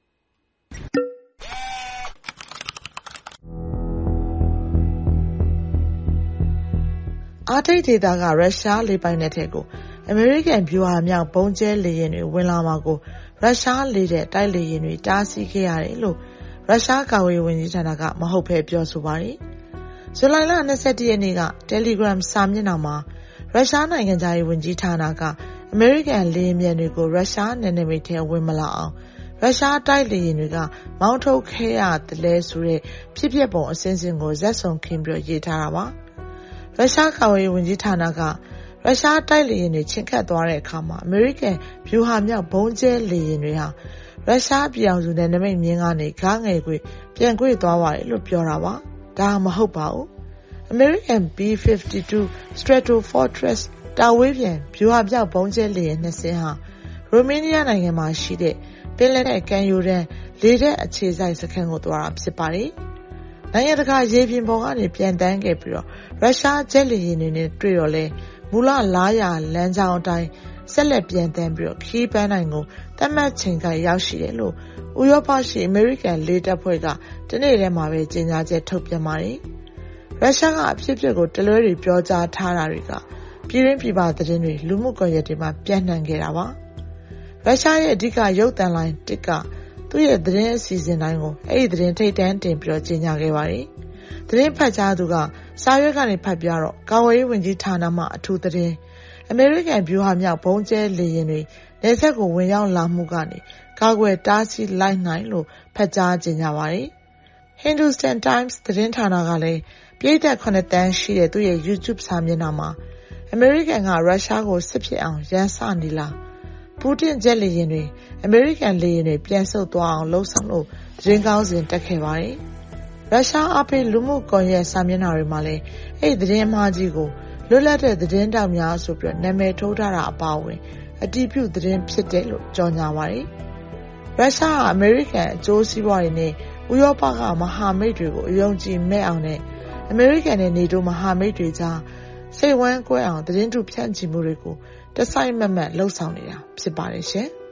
Arctic ဒေသကရုရှားလေပိုင်နက်ထဲကို American ဗျူဟာမြောက်ဘုံးကျဲလေယာဉ်တွေဝင်လာမှာကိုရုရှားလေတဲ့တိုက်လေယာဉ်တွေတားဆီးခဲ့ရတယ်လို့ရုရှားကာကွယ်ရေးဝန်ကြီးဌာနကမဟုတ်ဘဲပြောဆိုပါတယ်။ဇူလိုင်လ၂၁ရက်နေ့က Telegram စာမျက်နှာမှာရုရှားနိုင်ငံသားရေးဝန်ကြီးဌာနက American လေယာဉ်မြန်တွေကိုရုရှားနယ်နိမိတ်ထဲဝင်မလာအောင်ရုရှားတိုက်လေယာဉ်တွေကမောင်းထုတ်ခဲ့ရတယ်လဲဆိုတဲ့ဖြစ်ပျက်ပုံအစဉ်စဉ်ကိုဇက်ဆုံခင်းပြီးရေးထားတာပါ။ရုရှားကာကွယ်ရေးဝန်ကြီးဌာနကရုရှားတိုက်လေယာဉ်တွေချင်းခတ်သွားတဲ့အခါမှာ American ဗျူဟာမြောက်ဘုံးကျဲလေယာဉ်တွေဟာရုရှားပြည်အောင်စုနယ်နိမိတ်မြင်းကနေကားငယ်ကွေပြန်ကွေသွားပါတယ်လို့ပြောတာပါ။ဒါမဟုတ်ပါဘူး။ American B fifty-two Stratofortress တာဝေးပြန်ဗျူဟာမြောက်ဘုံးကျဲလေယာဉ်နှစ်စင်းဟာရိုမေးနီးယားနိုင်ငံမှာရှိတဲ့ပင်လယ်နဲ့ကမ်းရိုးတန်းလေတပ်အခြေစိုက်စခန်းကိုသွားတာဖြစ်ပါတယ်။နိုင်ငံတကာရေပြင်ပေါ်ကနေပြန်တန်းခဲ့ပြီးတော့ရုရှားဂျက်လေယာဉ်တွေနဲ့တွေ့တော့လဲမူလလားရလမ်းကြောင်းအတိုင်းဆက်လက်ပြန်တန်းပြီးတော့ခီးပန်းနိုင်ကိုသတ်မှတ်ချိန်ကရောက်ရှိတယ်လို့ဥရောပရှိ American လေတပ်ဖွဲ့ကဒီနေ့ထဲမှာပဲကြေညာချက်ထုတ်ပြန်ပါတယ်။ရုရှားကအဖြစ်အပျက်ကိုတလွဲတွေပြောကြားထားတာတွေကပြည်တွင်းပြည်ပသတင်းတွေလူမှုကွန်ရက်တွေမှာပြန့်နှံ့ခဲ့တာပါ။ရုရှားရဲ့အဓိကရုပ်သံလိုင်းတစ်ကသူ့ရဲ့သတင်းအစီအစဉ်တိုင်းကိုအဲ့ဒီသတင်းထိပ်တန်းတင်ပြီးတော့ကြေညာခဲ့ပါတယ်။သတင်းဖတ်ကြားသူကစာရွက်ကနေဖတ်ပြတော့ကာကွယ်ရေးဝန်ကြီးဌာနမှအထူးသတင်း American ဗျူဟာမြောက်ဘုံးကျဲလေယာဉ်တွေနယ်စပ်ကိုဝင်ရောက်လာမှုကနေကာကွယ်တားဆီးလိုက်နိုင်လို့ဖတ်ကြားကြေညာပါတယ်။ Hindustan Times သတင်းဌာနကလည်းပြည်သက်ခုနှစ်တန်းရှိတဲ့သူ့ရဲ့ YouTube စာမျက်နှာမှာ American ကရုရှားကိုစစ်ဖြစ်အောင်ရန်စနေလားပူတင်ဂျက်လေယာဉ်တွေ American လေယာဉ်တွေပြန်ဆုတ်သွားအောင်လှုံ့ဆော်လို့သတင်းကောင်းစဉ်တက်ခဲ့ပါတယ်။ရုရှားအပိလူမှုကွန်ရက်စာမျက်နှာတွေမှာလည်းအဲ့ဒီသတင်းမှားကြီးကိုလွတ်လပ်တဲ့သတင်းတောက်များဆိုပြီးနာမည်ထိုးထားတာအပါအဝင်အတည်ပြုသတင်းဖြစ်တယ်လို့ကြေညာပါတယ်။ရုရှားကအမေရိကန်အကျိုးစီးပွားတွေနဲ့ဥရောပကမဟာမိတ်တွေကိုအယုံကြည်မဲ့အောင်နဲ့အမေရိကန်နဲ့နေတိုးမဟာမိတ်တွေကြားစိတ်ဝမ်းကွဲအောင်သတင်းထုဖြန့်ချီမှုတွေကိုတစိုက်မတ်မတ်လှုံ့ဆော်နေတာဖြစ်ပါတယ်ရှင်။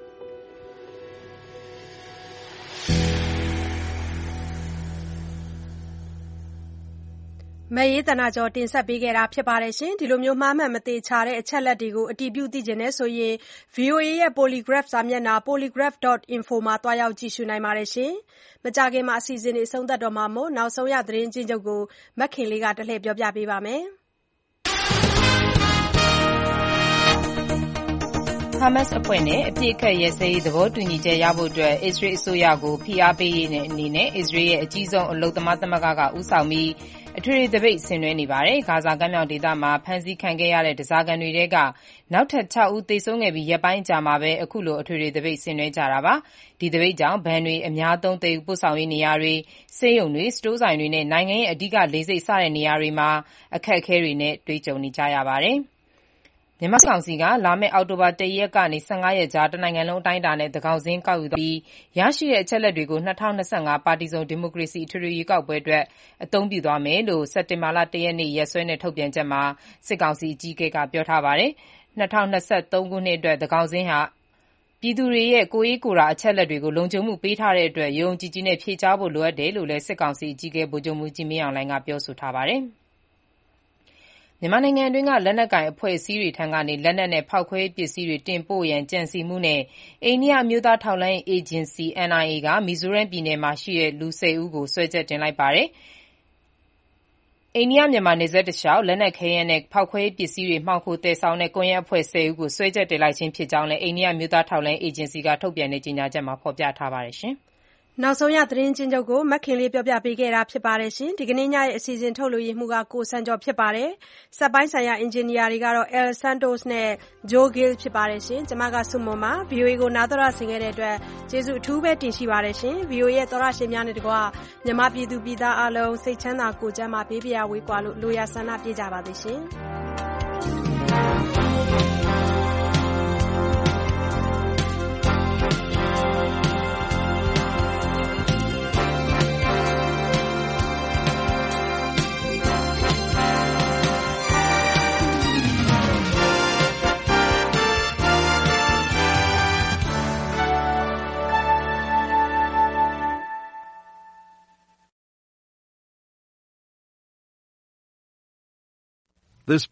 မရေးတနာကျော်တင်ဆက်ပေးခဲ့တာဖြစ်ပါတယ်ရှင်ဒီလိုမျိုးမှားမှန်မသေးချာတဲ့အချက်လက်တွေကိုအတည်ပြုသိချင်တဲ့ဆိုရင် V O A ရဲ့ Polygraph စာမျက်နှာ polygraph dot info မှာတွားရောက်ကြည့်ရှုနိုင်ပါတယ်ရှင်မကြခင်မှာအစီအစဉ်တွေအဆုံးသတ်တော့မှာမို့နောက်ဆုံးရသတင်းချင်းချုပ်ကိုမက်ခင်လေးကတလှည့်ပြောပြပေးပါမယ်ဟာမတ်စ်အဖွဲ့နဲ့အပြစ်ခတ်ရဲစဲရေးသဘောတူညီချက်ရဖို့အတွက်အစ္စရေးအစိုးရကိုဖိအားပေးရေးနဲ့အနေနဲ့အစ္စရေးရဲ့အကြီးဆုံးအလုံသမားသမဂ္ဂကဦးဆောင်ပြီးအထွေထွေသပိတ်ဆင်နွှဲနေပါတယ်။ဂါဇာကမ်းမြောင်ဒေသမှာဖမ်းဆီးခံခဲ့ရတဲ့ဓားစာခံတွေထဲကနောက်ထပ်၆ဦးသေဆုံးခဲ့ပြီးရက်ပိုင်းကြာမှာပဲအခုလိုအထွေထွေသပိတ်ဆင်နွှဲကြတာပါ။ဒီသပိတ်ကြောင့်ဗန်တွေအများသုံးသယ်ယူပို့ဆောင်ရေးနေရာတွေဆေးရုံတွေစတိုးဆိုင်တွေနဲ့နိုင်ငံရဲ့အဓိကလေဆိပ်စတဲ့နေရာတွေမှာအခက်အခဲတွေနဲ့တွေ့ကြုံနေကြရပါတယ်။မြန်မာစစ်ကောင်စီကလာမယ့်အောက်တိုဘာ၁ရက်ကနေ၁၅ရက်ကြားတနိုင်ငံလုံးအတိုင်းအတာနဲ့သန်းခေါင်စာရင်းကောက်ယူပြီးရရှိတဲ့အချက်အလက်တွေကို၂၀၂၅ပါတီစုံဒီမိုကရေစီအထွေထွေရွေးကောက်ပွဲအတွက်အသုံးပြုသွားမယ်လို့စက်တင်ဘာလ၁ရက်နေ့ရက်စွဲနဲ့ထုတ်ပြန်ချက်မှာစစ်ကောင်စီအကြီးအကဲကပြောထားပါတယ်။၂၀၂၃ခုနှစ်အတွက်သန်းခေါင်စာရင်းဟာပြည်သူတွေရဲ့ကိုယ်ရေးကိုယ်တာအချက်အလက်တွေကိုလုံခြုံမှုပေးထားတဲ့အတွက်ယုံကြည်ကြည်နဲ့ဖြေကြားဖို့လိုအပ်တယ်လို့လည်းစစ်ကောင်စီအကြီးအကဲဗိုလ်ချုပ်မှူးကြီးမင်းအောင်လှိုင်ကပြောဆိုထားပါတယ်။မြန်မာနိုင်ငံအတွင်းကလက်နက်ကိုင်အဖွဲ့အစည်းတွေထံကနေလက်နက်နဲ့ဖောက်ခွဲရေးပစ္စည်းတွေတင်ပို့ရန်ကြံစည်မှုနဲ့အိန္ဒိယအမျိုးသားထောက်လှမ်းရေးအေဂျင်စီ N I A ကမီဇိုရမ်ပြည်နယ်မှာရှိတဲ့လူ ၁၀ ဦးကိုစွဲချက်တင်လိုက်ပါတယ်။ အိန္ဒိယမြန်မာနယ်စပ်တလျှောက်လက်နက်ခဲယမ်းနဲ့ဖောက်ခွဲရေးပစ္စည်းတွေမှောင်ခိုသယ်ဆောင်တဲ့ကွန်ရက်အဖွဲ့ ၁၀ ဦးကိုစွဲချက်တင်လိုက်ခြင်းဖြစ်ကြောင်းလည်းအိန္ဒိယအမျိုးသားထောက်လှမ်းရေးအေဂျင်စီကထုတ်ပြန်တဲ့ကြေညာချက်မှာဖော်ပြထားပါတယ်။နောက်ဆုံးရသတင်းကျဉ်းချုပ်ကိုမခင်လေးပြောပြပေးခဲ့တာပါ။ဒီကနေ့ညရဲ့အစီအစဉ်ထုတ်လွှင့်ရေးမှူးကကိုစံကျော်ဖြစ်ပါတယ်။စက်ပိုင်းဆိုင်ရာအင်ဂျင်နီယာတွေကတော့ El Santos နဲ့ Joe Gill ဖြစ်ပါတယ်။ကျွန်မကစုမွန်ပါ။ ဗွီအိုအေကိုနားတော်ဆင်ခဲ့တဲ့အတွက်ကျေးဇူးအထူးပဲတင်ရှိပါတယ်။ ဗွီအိုအေရဲ့သောရရှင်များနဲ့တကွမြန်မာပြည်သူပြည်သားအားလုံးစိတ်ချမ်းသာကိုယ်ကျန်းမာဘေးပရာဝေးကွာလို့လိုရာဆန္ဒပြကြပါစေရှင်။